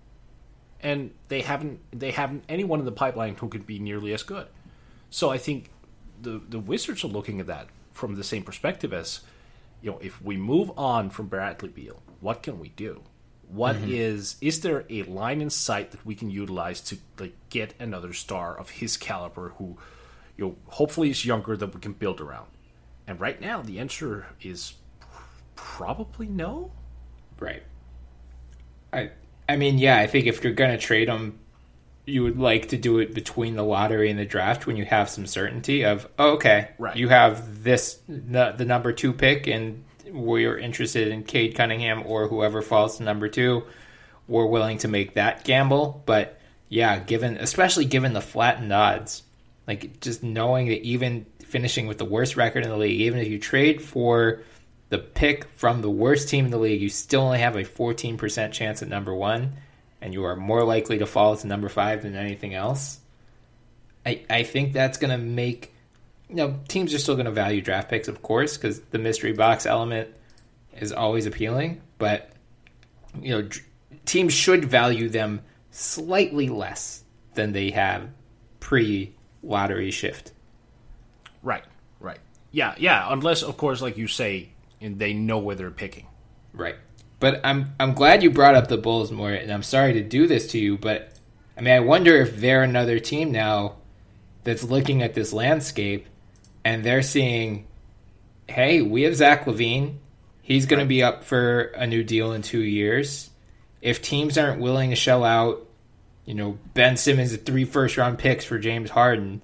And they haven't anyone in the pipeline who could be nearly as good. So I think the Wizards are looking at that from the same perspective as, if we move on from Bradley Beal, what can we do? What is there a line in sight that we can utilize to get another star of his caliber who, hopefully is younger that we can build around? And right now the answer is probably no. Right. I mean, yeah, I think if you're going to trade him, you would like to do it between the lottery and the draft when you have some certainty of, you have the number 2 pick, and we're interested in Cade Cunningham or whoever falls to number 2. We're willing to make that gamble. But yeah, especially given the flattened odds, like just knowing that even finishing with the worst record in the league, even if you trade for the pick from the worst team in the league, you still only have a 14% chance at number 1, and you are more likely to fall to number 5 than anything else. I think that's going to make, teams are still going to value draft picks, of course, because the mystery box element is always appealing, but, teams should value them slightly less than they have pre-lottery shift. Right. Yeah, unless, of course, like you say, and they know where they're picking. Right. But I'm glad you brought up the Bulls more, and I'm sorry to do this to you, but I mean, I wonder if they're another team now that's looking at this landscape and they're seeing, hey, we have Zach LaVine. He's going to be up for a new deal in 2 years. If teams aren't willing to shell out, Ben Simmons 3 first-round picks for James Harden,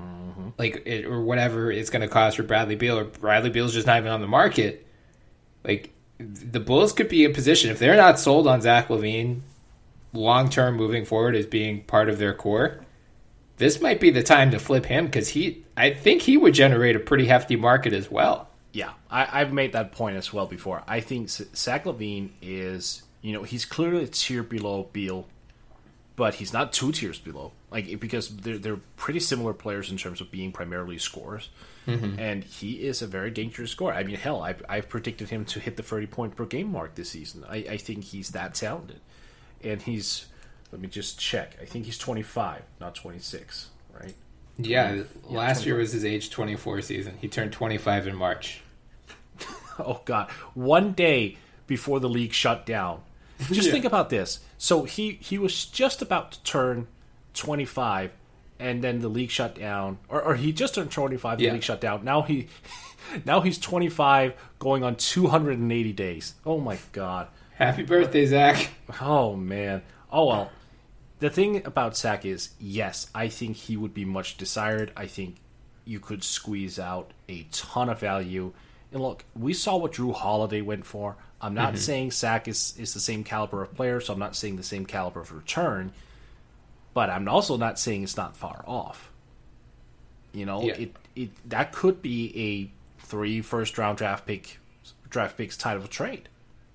or whatever it's going to cost for Bradley Beal, or Bradley Beal's just not even on the market, the Bulls could be in position, if they're not sold on Zach LaVine long-term moving forward as being part of their core, this might be the time to flip him, because I think he would generate a pretty hefty market as well. Yeah, I've made that point as well before. I think Zach LaVine is, he's clearly a tier below Beal, but he's not 2 tiers below. Because they're pretty similar players in terms of being primarily scorers. Mm-hmm. And he is a very dangerous scorer. I mean, hell, I've predicted him to hit the 30-point per game mark this season. I think he's that talented. and he's, let me just check. I think he's 25, not 26, right? Yeah, last year was his age 24 season. He turned 25 in March. Oh, God. One day before the league shut down. Just think about this. So he was just about to turn 25, and then the league shut down. Or he just turned 25, the league shut down. Now he's 25, going on 280 days. Oh, my God. Happy birthday, Zach. Oh, man. Oh, well. The thing about Zach is, yes, I think he would be much desired. I think you could squeeze out a ton of value. And look, we saw what Drew Holiday went for. I'm not saying Zach is the same caliber of player, so I'm not saying the same caliber of return. But I'm also not saying it's not far off. You know, it that could be a 3 first-round draft picks type of trade.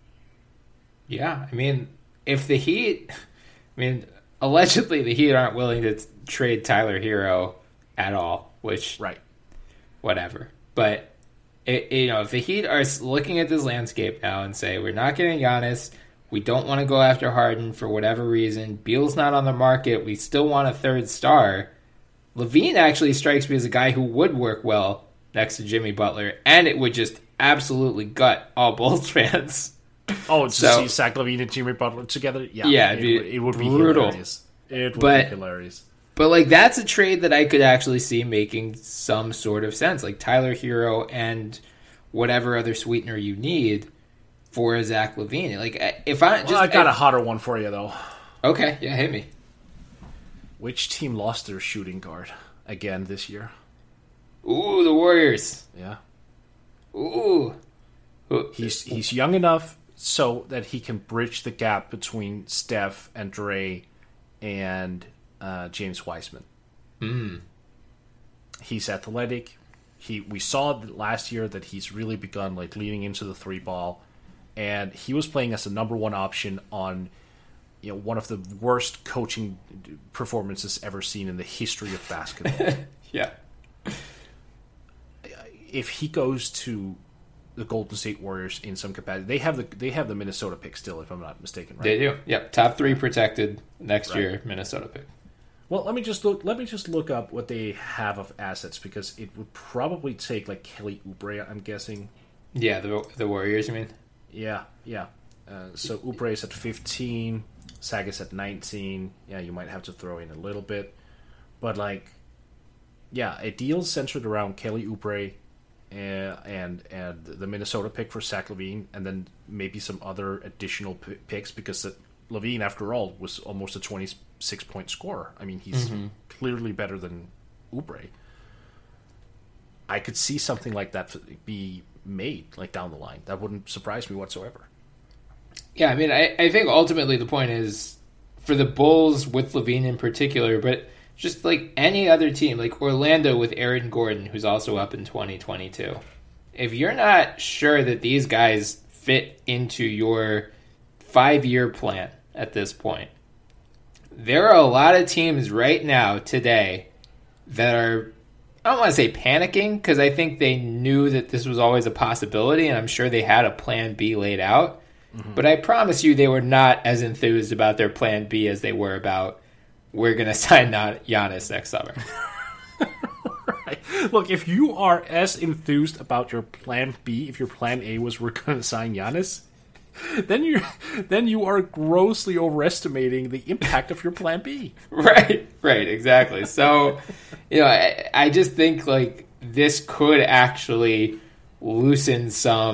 Yeah, I mean, if the Heat, allegedly the Heat aren't willing to trade Tyler Hero at all, which, whatever. But, if the Heat are looking at this landscape now and say, we're not getting Giannis, we don't want to go after Harden for whatever reason, Beal's not on the market, we still want a third star, LaVine actually strikes me as a guy who would work well next to Jimmy Butler, and it would just absolutely gut all Bulls fans. Oh, to see Zach LaVine and Jimmy Butler together? Yeah, it would be brutal. Hilarious. It would be hilarious. But, that's a trade that I could actually see making some sort of sense. Like, Tyler Hero and whatever other sweetener you need for Zach LaVine. Like, if I got a hotter one for you, though. Okay, yeah, hit me. Which team lost their shooting guard again this year? Ooh, the Warriors. Yeah. Ooh. He's young enough so that he can bridge the gap between Steph and Dre and James Wiseman. He's athletic. We saw last year that he's really begun leaning into the 3-ball, and he was playing as the number 1 option on one of the worst coaching performances ever seen in the history of basketball. Yeah. If he goes to the Golden State Warriors in some capacity, they have the Minnesota pick still, if I'm not mistaken, right? They do. Yep, top 3 protected next year, Minnesota pick. Well, let me just look up what they have of assets, because it would probably take Kelly Oubre, I'm guessing. Yeah, the Warriors, you mean? Yeah. So Oubre is at 15, Zach is at 19. Yeah, you might have to throw in a little bit, but a deal centered around Kelly Oubre and the Minnesota pick for Zach LaVine, and then maybe some other additional picks, because LaVine, after all, was almost a 26-point scorer. I mean, he's clearly better than Oubre. I could see something like that be made down the line. That wouldn't surprise me whatsoever. Yeah, I mean, I think ultimately the point is, for the Bulls with LaVine in particular, but just any other team, like Orlando with Aaron Gordon, who's also up in 2022. If you're not sure that these guys fit into your 5-year plan at this point, there are a lot of teams right now, today, that are, I don't want to say panicking, because I think they knew that this was always a possibility, and I'm sure they had a plan B laid out. But I promise you they were not as enthused about their plan B as they were about, we're going to sign Giannis next summer. Right. Look, if you are as enthused about your plan B, if your plan A was we're going to sign Giannis, then you are grossly overestimating the impact of your plan B. Right, exactly. So, I just think this could actually loosen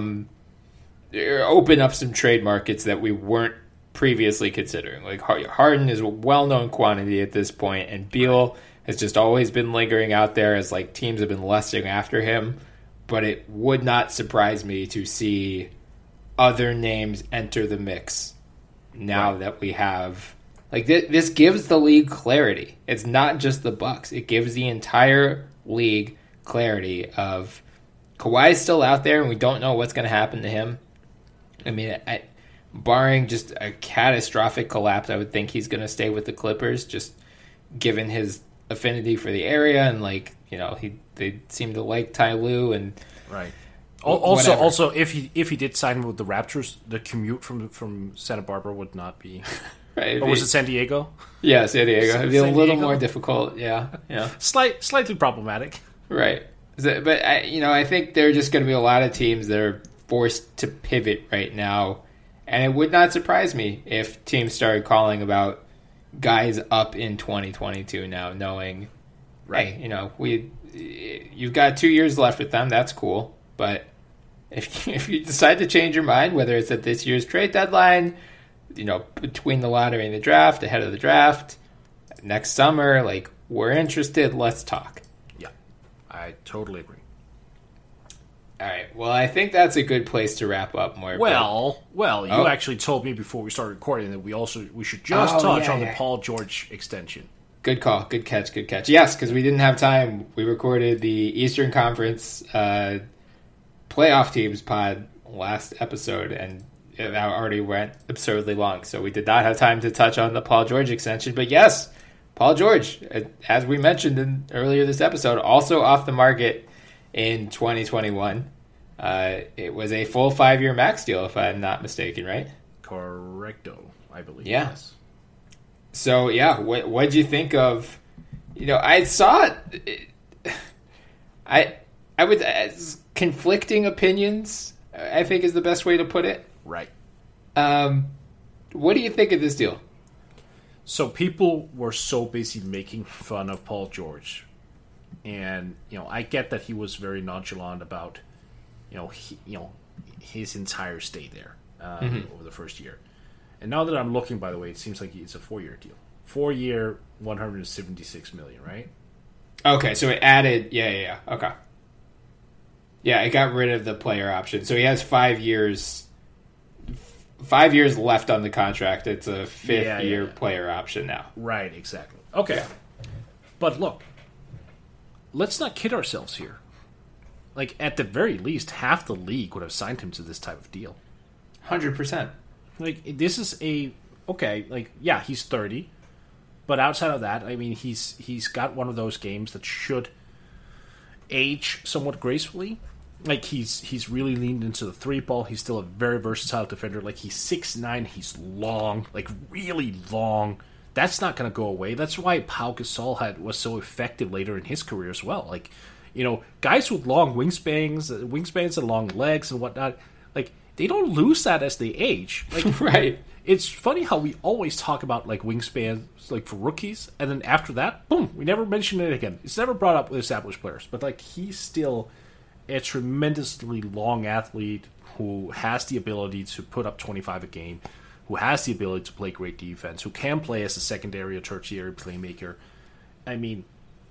open up some trade markets that we weren't previously considering. Harden is a well-known quantity at this point, and Beal has just always been lingering out there as teams have been lusting after him. But it would not surprise me to see other names enter the mix now that we have this gives the league clarity. It's not just the Bucks. It gives the entire league clarity of Kawhi's still out there and we don't know what's going to happen to him. I mean, barring just a catastrophic collapse, I would think he's going to stay with the Clippers, just given his affinity for the area and they seem to like Ty Lue and right. Also, if he did sign with the Raptors, the commute from Santa Barbara would not be Right. Or was it San Diego? Yeah, San Diego. It'd be a little Diego? more difficult. Yeah. Slightly problematic. Right. But I think there are just going to be a lot of teams that are forced to pivot right now, and it would not surprise me if teams started calling about guys up in 2022 now, knowing, right? Hey, you've got 2 years left with them. That's cool, but if you decide to change your mind, whether it's at this year's trade deadline, between the lottery and the draft, ahead of the draft, next summer, like, we're interested. Let's talk. Yeah, I totally agree. All right. Well, I think that's a good place to wrap up, Moyer. You actually told me before we started recording that we should just touch on the Paul George extension. Good call. Good catch. Yes, because we didn't have time. We recorded the Eastern Conference playoff teams pod last episode, and that already went absurdly long. So we did not have time to touch on the Paul George extension. But yes, Paul George, as we mentioned earlier this episode, also off the market in 2021. It was a full 5-year max deal, if I'm not mistaken, right? Correcto, I believe. Yeah. Yes. So, yeah, what'd you think of... I saw it... I would... conflicting opinions, I think is the best way to put it. Right. What do you think of this deal? So people were so busy making fun of Paul George. And, I get that he was very nonchalant about, his entire stay there over the first year. And now that I'm looking, by the way, it seems like it's a 4-year deal. 4-year, $176 million, right? Okay, so it added... Yeah. Okay. Yeah, it got rid of the player option. So he has 5 years... 5 years left on the contract. It's a 5th-year player option now. Right, exactly. Okay. Yeah. But look, let's not kid ourselves here. Like, at the very least, half the league would have signed him to this type of deal. 100%. Like, this is he's 30. But outside of that, I mean, he's got one of those games that should age somewhat gracefully. Like, he's really leaned into the 3-ball. He's still a very versatile defender. Like, he's 6'9", he's long, like, really long. That's not going to go away. That's why Pau Gasol was so effective later in his career as well. Like, guys with long wingspans and long legs and whatnot, like, they don't lose that as they age. Like, right. It's funny how we always talk about, like, wingspans, like, for rookies, and then after that, boom, we never mention it again. It's never brought up with established players. But, like, he's still a tremendously long athlete who has the ability to put up 25 a game, who has the ability to play great defense, who can play as a secondary or tertiary playmaker. I mean,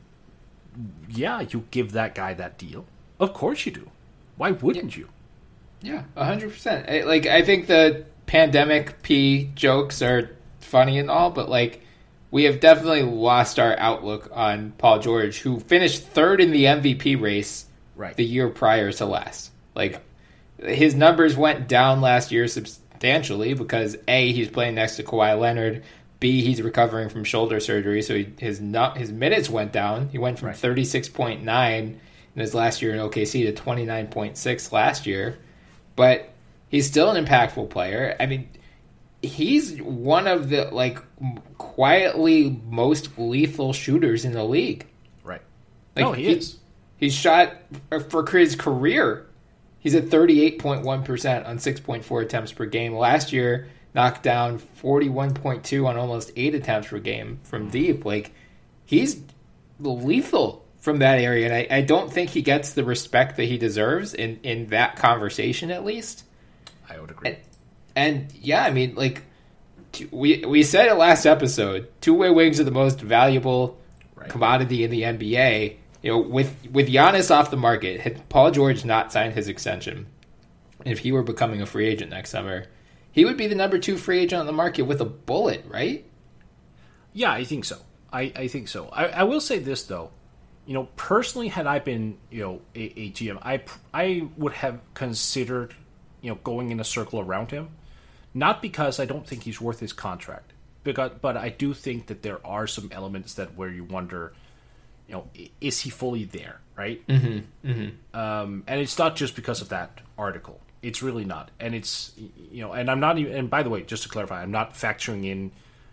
yeah, you give that guy that deal. Of course you do. Why wouldn't you? Yeah, 100%. Like, I think the pandemic P jokes are funny and all, but, like, we have definitely lost our outlook on Paul George, who finished 3rd in the MVP race the year prior to last. Like, his numbers went down last year substantially because, A, he's playing next to Kawhi Leonard, B, he's recovering from shoulder surgery, so his minutes went down. He went from 36.9 in his last year in OKC to 29.6 last year. But he's still an impactful player. I mean, he's one of the, like, quietly most lethal shooters in the league. Right. Like, he is. He's shot, for his career, he's at 38.1% on 6.4 attempts per game. Last year, knocked down 41.2 on almost 8 attempts per game from deep. Like, he's lethal from that area, and I don't think he gets the respect that he deserves in that conversation, at least. I would agree. And yeah, I mean, like, we said it last episode, two-way wings are the most valuable commodity in the NBA. With Giannis off the market, had Paul George not signed his extension, if he were becoming a free agent next summer, he would be the number 2 free agent on the market with a bullet, right? Yeah, I think so. I think so. I will say this, though. Personally, had I been, a GM, I would have considered, going in a circle around him. Not because I don't think he's worth his contract, but I do think that there are some elements where you wonder, is he fully there, right? Mm-hmm. Mm-hmm. And it's not just because of that article. It's really not. And it's, and I'm not even, and by the way, just to clarify, I'm not factoring in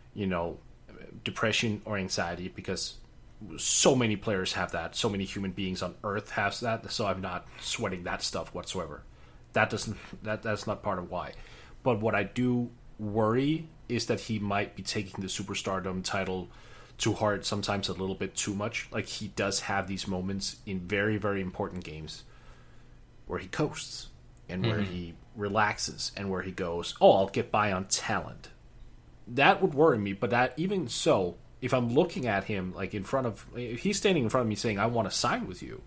depression or anxiety, because so many players have that. So many human beings on Earth have that. So I'm not sweating that stuff whatsoever. That's not part of why. But what I do worry is that he might be taking the superstardom title too hard, sometimes a little bit too much. Like, he does have these moments in very, very important games where he coasts and where he relaxes and where he goes, oh, I'll get by on talent. That would worry me, but that even so, if I'm looking at him like if he's standing in front of me saying, I want to sign with you,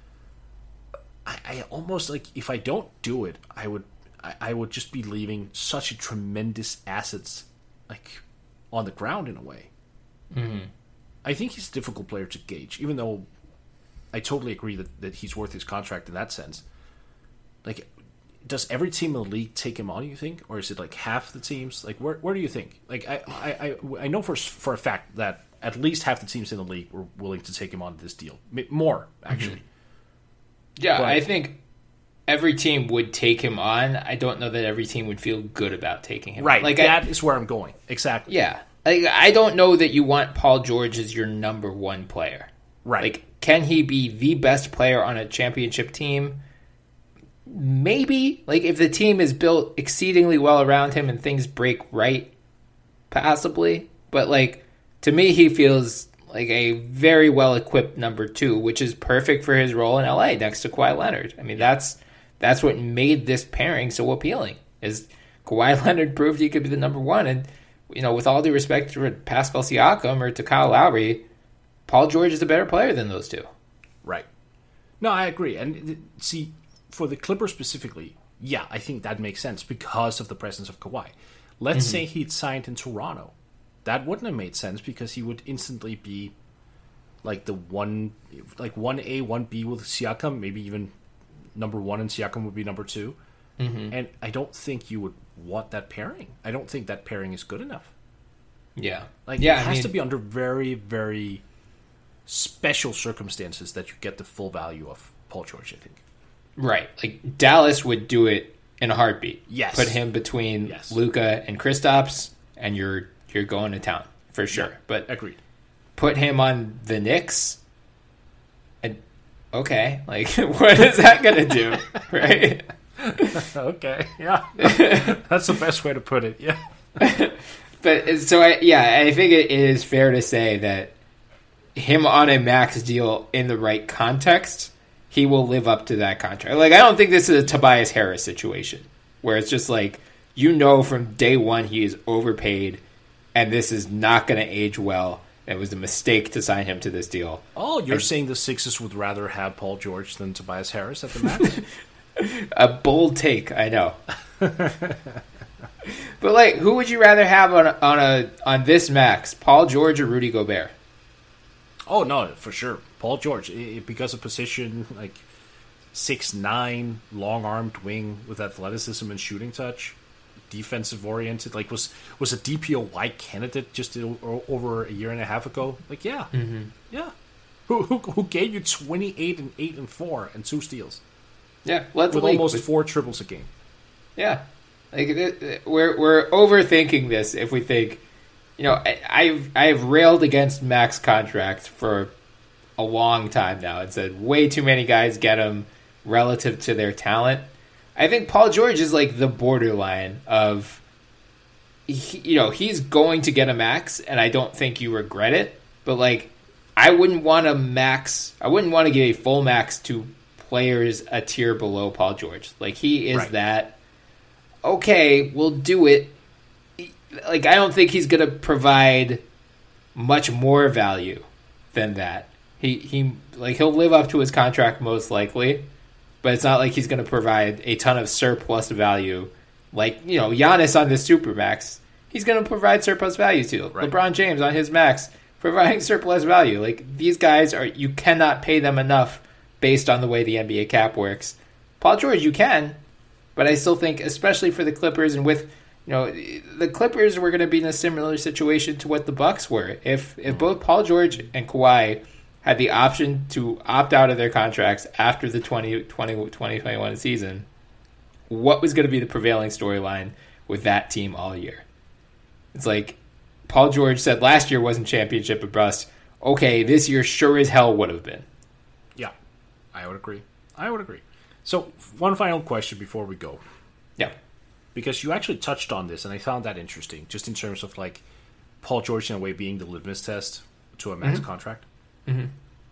I almost, like, if I don't do it, I would just be leaving such a tremendous assets, like, on the ground in a way. Mm-hmm. I think he's a difficult player to gauge, even though I totally agree that he's worth his contract in that sense. Like, does every team in the league take him on, you think? Or is it like half the teams? Like, where do you think? Like, I know for a fact that at least half the teams in the league were willing to take him on this deal. More, actually. Mm-hmm. Yeah, but I think every team would take him on. I don't know that every team would feel good about taking him. Right, like, that is where I'm going. Exactly. Yeah. I don't know that you want Paul George as your number one player. Right. Like, can he be the best player on a championship team? Maybe. Like, if the team is built exceedingly well around him and things break right, possibly. But, like, to me, he feels like a very well-equipped number two, which is perfect for his role in LA next to Kawhi Leonard. I mean, that's what made this pairing so appealing, is Kawhi Leonard proved he could be the number one. And, with all due respect to Pascal Siakam or to Kyle Lowry, Paul George is a better player than those two. Right. No, I agree. And see, for the Clippers specifically, yeah, I think that makes sense because of the presence of Kawhi. Let's say he'd signed in Toronto. That wouldn't have made sense because he would instantly be like the 1A, 1B with Siakam, maybe even number one and Siakam would be number two. Mm-hmm. And I don't think you would want that pairing. I don't think that pairing is good enough. Yeah. It has to be under very, very special circumstances that you get the full value of Paul George, I think. Right. Like, Dallas would do it in a heartbeat. Yes. Put him between Luka and Kristaps, and you're going to town for sure. Yeah, but agreed. Put him on the Knicks, and okay, like, what is that going to do, right? Okay, yeah, that's the best way to put it. Yeah, but so I think it is fair to say that him on a max deal in the right context, he will live up to that contract. Like, I don't think this is a Tobias Harris situation where it's just like, from day one he is overpaid and this is not going to age well. It was a mistake to sign him to this deal. Oh, you're saying the Sixers would rather have Paul George than Tobias Harris at the max? A bold take, I know. But, like, who would you rather have on this max, Paul George or Rudy Gobert? Oh, no, for sure. Paul George, because of position, like 6'9", long-armed wing with athleticism and shooting touch, defensive-oriented, like was a DPOY candidate just over a year and a half ago. Like, yeah. Mm-hmm. Yeah. Who gave you 28 and 8 and 4 and 2 steals? Yeah, with almost 4 triples a game. Yeah, like, we're overthinking this if we think, I've railed against max contracts for a long time now and said way too many guys get them relative to their talent. I think Paul George is like the borderline of, he's going to get a max, and I don't think you regret it. But, like, I wouldn't want to give a full max to players a tier below Paul George. Like, he is right. That, okay, we'll do it. Like, I don't think he's going to provide much more value than that. He'll live up to his contract most likely, but it's not like he's going to provide a ton of surplus value. Like, Giannis on this Supermax, he's going to provide surplus value too. Right. LeBron James on his max, providing surplus value. Like, these guys you cannot pay them enough based on the way the NBA cap works. Paul George, you can, but I still think, especially for the Clippers, and with, the Clippers were going to be in a similar situation to what the Bucks were. If both Paul George and Kawhi had the option to opt out of their contracts after the 2021 season, what was going to be the prevailing storyline with that team all year? It's like, Paul George said last year wasn't championship a bust. Okay, this year sure as hell would have been. Yeah, I would agree. So, one final question before we go. Yeah. Because you actually touched on this, and I found that interesting, just in terms of, like, Paul George, in a way, being the litmus test to a max contract. Mm-hmm.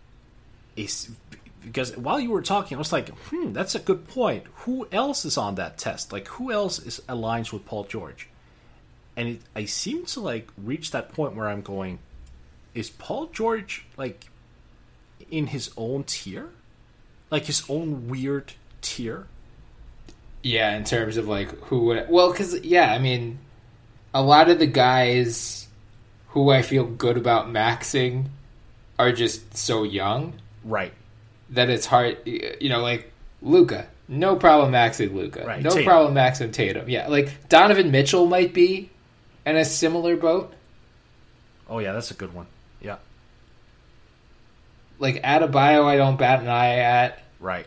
Because while you were talking, I was like, that's a good point. Who else is on that test? Like, who else is aligns with Paul George? And I seem to, like, reach that point where I'm going, is Paul George, like, in his own tier? Like, his own weird tier? Yeah, in terms of, like, who would... Well, because, yeah, I mean, a lot of the guys who I feel good about maxing are just so young. Right. That it's hard, you know, like, Luka. No problem maxing Luka. Right. No Tatum. problem maxing Tatum. Yeah, like, Donovan Mitchell might be in a similar boat. Oh, yeah, that's a good one. Yeah. Like, Adebayo, I don't bat an eye at. Right.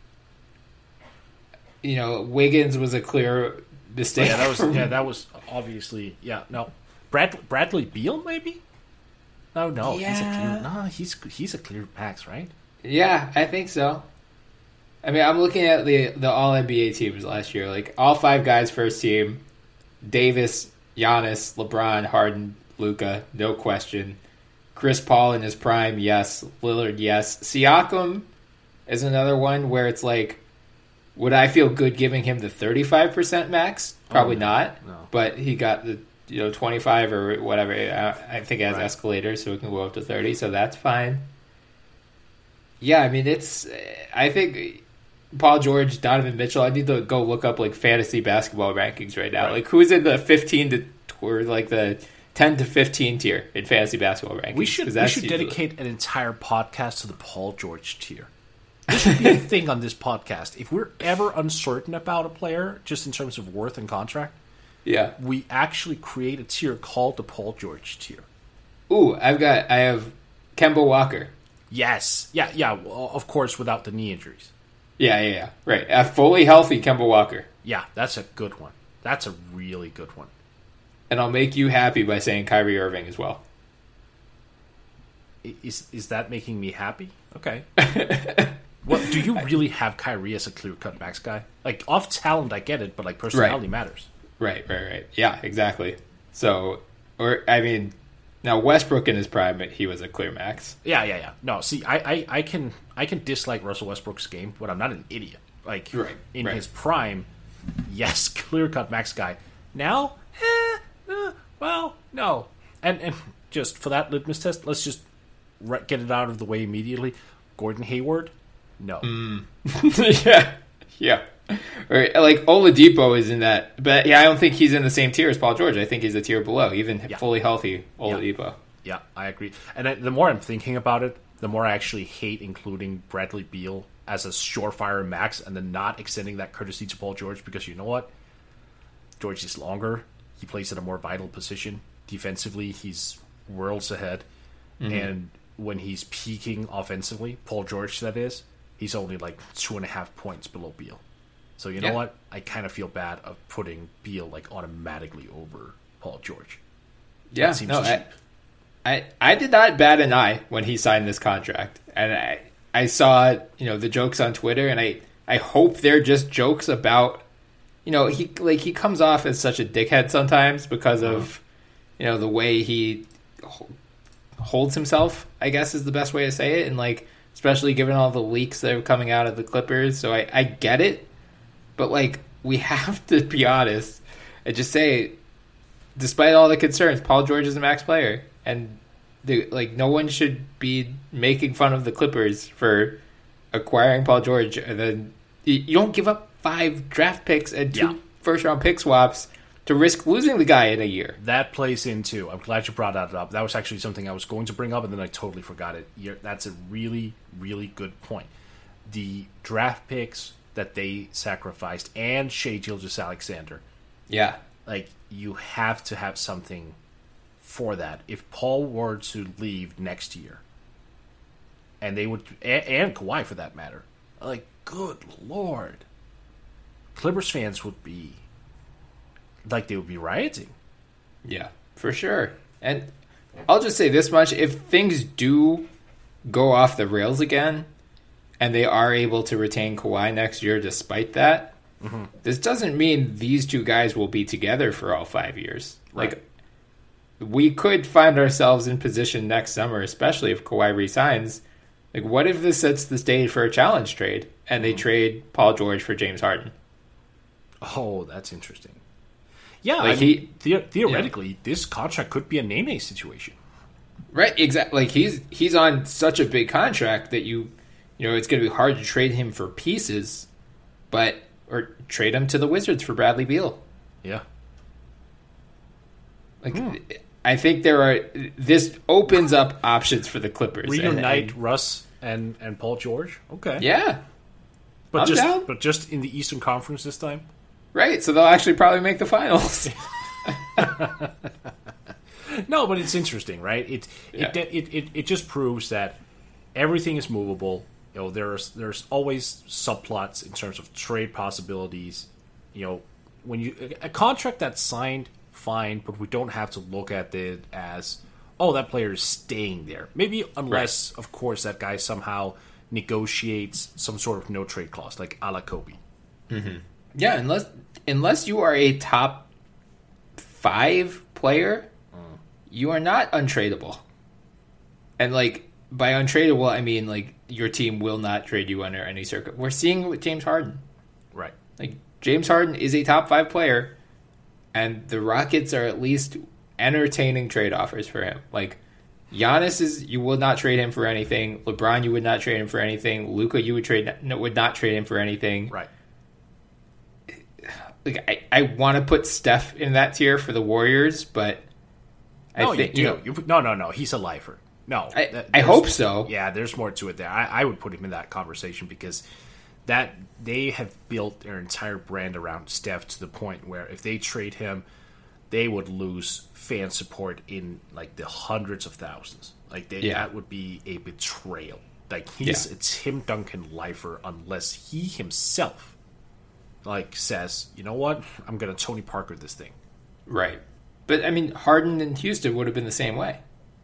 You know, Wiggins was a clear mistake. Yeah, that was obviously, no. Bradley Beal, maybe? No, Yeah. he's a clear max, right? Yeah, I think so. I mean, I'm looking at the All-NBA teams last year. Like, all 5 guys first team. Davis, Giannis, LeBron, Harden, Luka, no question. Chris Paul in his prime, yes. Lillard, yes. Siakam is another one where it's like, would I feel good giving him the 35% max? Probably not. No. But he got the 25 or whatever. I think it has escalators, so it can go up to 30, so that's fine. Yeah, I mean, I think Paul George, Donovan Mitchell, I need to go look up, like, fantasy basketball rankings right now. Right. Like, who's in the 15 or, like, the 10 to 15 tier in fantasy basketball rankings? We should dedicate an entire podcast to the Paul George tier. This should be a thing on this podcast. If we're ever uncertain about a player, just in terms of worth and contract, yeah, we actually create a tier called the Paul George tier. Ooh, I have Kemba Walker. Yes. Yeah, well, of course, without the knee injuries. Yeah. Right. A fully healthy Kemba Walker. Yeah, that's a good one. That's a really good one. And I'll make you happy by saying Kyrie Irving as well. Is that making me happy? Okay. Well, do you really have Kyrie as a clear-cut max guy? Like, off talent, I get it, but, like, personality matters. Right. Yeah, exactly. So, I mean, now Westbrook in his prime, he was a clear max. Yeah. No, see, I can dislike Russell Westbrook's game, but I'm not an idiot. Like, in his prime, yes, clear-cut max guy. Now, well, no. And just for that litmus test, let's just get it out of the way immediately. Gordon Hayward, no. Yeah. Or, like, Oladipo is in that, but yeah, I don't think he's in the same tier as Paul George. I think he's a tier below, even fully healthy Oladipo. Yeah, I agree. And the more I'm thinking about it, the more I actually hate including Bradley Beal as a surefire max and then not extending that courtesy to Paul George, because you know what? George is longer. He plays at a more vital position. Defensively, he's worlds ahead. Mm-hmm. And when he's peaking offensively, Paul George, that is, he's only like 2.5 points below Beal. So you know what? I kind of feel bad of putting Beal like automatically over Paul George. Yeah, I did not bat an eye when he signed this contract, and I saw the jokes on Twitter, and I hope they're just jokes about he comes off as such a dickhead sometimes because of the way he holds himself, I guess is the best way to say it, and like especially given all the leaks that are coming out of the Clippers. So I get it, but like we have to be honest and just say, despite all the concerns, Paul George is a max player, and no one should be making fun of the Clippers for acquiring Paul George, and then you don't give up 5 draft picks and 2 first-round pick swaps to risk losing the guy in a year. That plays into. I'm glad you brought that up. That was actually something I was going to bring up, and then I totally forgot it. That's a really, really good point. The draft picks that they sacrificed and Shai Gilgeous-Alexander. Yeah. Like, you have to have something for that. If Paul were to leave next year, and they would, and Kawhi for that matter, like, good Lord. Clippers fans would be, like, they would be rioting. Yeah, for sure. And I'll just say this much. If things do go off the rails again, and they are able to retain Kawhi next year despite that, this doesn't mean these two guys will be together for all 5 years. Right. Like, we could find ourselves in position next summer, especially if Kawhi resigns. Like, what if this sets the stage for a challenge trade, and they trade Paul George for James Harden? Oh, that's interesting. Yeah, Like, theoretically, this contract could be a Nene situation. Right, exactly. Like, he's on such a big contract that you know, it's going to be hard to trade him for pieces, or trade him to the Wizards for Bradley Beal. Yeah. Like, I think this opens up options for the Clippers. Reunite Russ and Paul George? Okay. Yeah. But I'm down. But just in the Eastern Conference this time? Right, so they'll actually probably make the finals. No, but it's interesting, right? It just proves that everything is movable. You know, there's always subplots in terms of trade possibilities. You know, when a contract that's signed, fine, but we don't have to look at it as, oh, that player is staying there. Maybe unless, of course, that guy somehow negotiates some sort of no trade clause, like a la Kobe. Mm-hmm. Yeah, unless you are a top 5 player, you are not untradeable. And, like, by untradeable, I mean, like, your team will not trade you under any circuit. We're seeing it with James Harden. Right. Like, James Harden is a top 5 player, and the Rockets are at least entertaining trade offers for him. Like, Giannis you will not trade him for anything. LeBron, you would not trade him for anything. Luka, you would not trade him for anything. Right. Like, I want to put Steph in that tier for the Warriors, but no, I think you do. No, he's a lifer. No, I hope so. Yeah, there's more to it there. I would put him in that conversation because that they have built their entire brand around Steph to the point where if they trade him, they would lose fan support in like the hundreds of thousands. Like that would be a betrayal. Like it's Tim Duncan lifer unless he himself like says, you know what, I'm gonna Tony Parker this thing. Right. But I mean, Harden in Houston would have been the same way.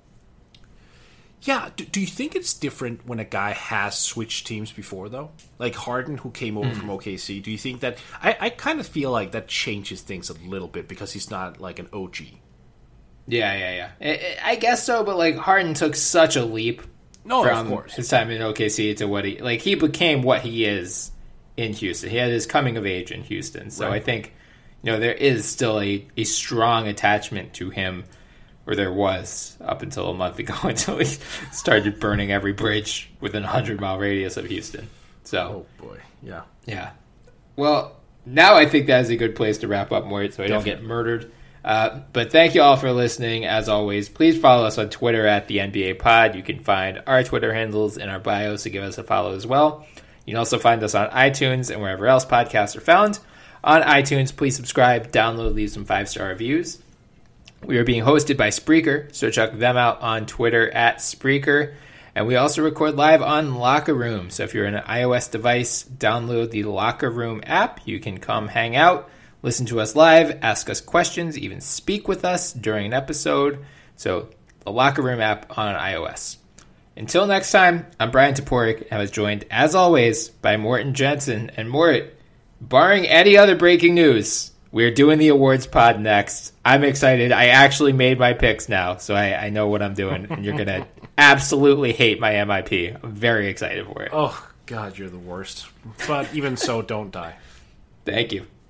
Yeah, do you think it's different when a guy has switched teams before, though? Like Harden, who came over from OKC, do you think that... I kind of feel like that changes things a little bit because he's not like an OG. Yeah. I guess so, but like Harden took such a leap from his time in OKC to what he became what he is in Houston. He had his coming of age in Houston. So right. I think, there is still a strong attachment to him. Or there was up until a month ago, until he started burning every bridge within a 100-mile radius of Houston. So, oh boy, yeah. Well, now I think that is a good place to wrap up, Mort, so I don't get murdered. But thank you all for listening. As always, please follow us on Twitter at the NBA Pod. You can find our Twitter handles in our bio, so give us a follow as well. You can also find us on iTunes and wherever else podcasts are found. On iTunes, please subscribe, download, leave some 5-star reviews. We are being hosted by Spreaker, so check them out on Twitter at Spreaker. And we also record live on Locker Room. So if you're on an iOS device, download the Locker Room app. You can come hang out, listen to us live, ask us questions, even speak with us during an episode. So the Locker Room app on iOS. Until next time, I'm Brian Toporek, and I was joined, as always, by Morten Jensen. And Mort, barring any other breaking news, we're doing the awards pod next. I'm excited. I actually made my picks now, so I know what I'm doing. And you're going to absolutely hate my MIP. I'm very excited for it. Oh, God, you're the worst. But even so, don't die. Thank you.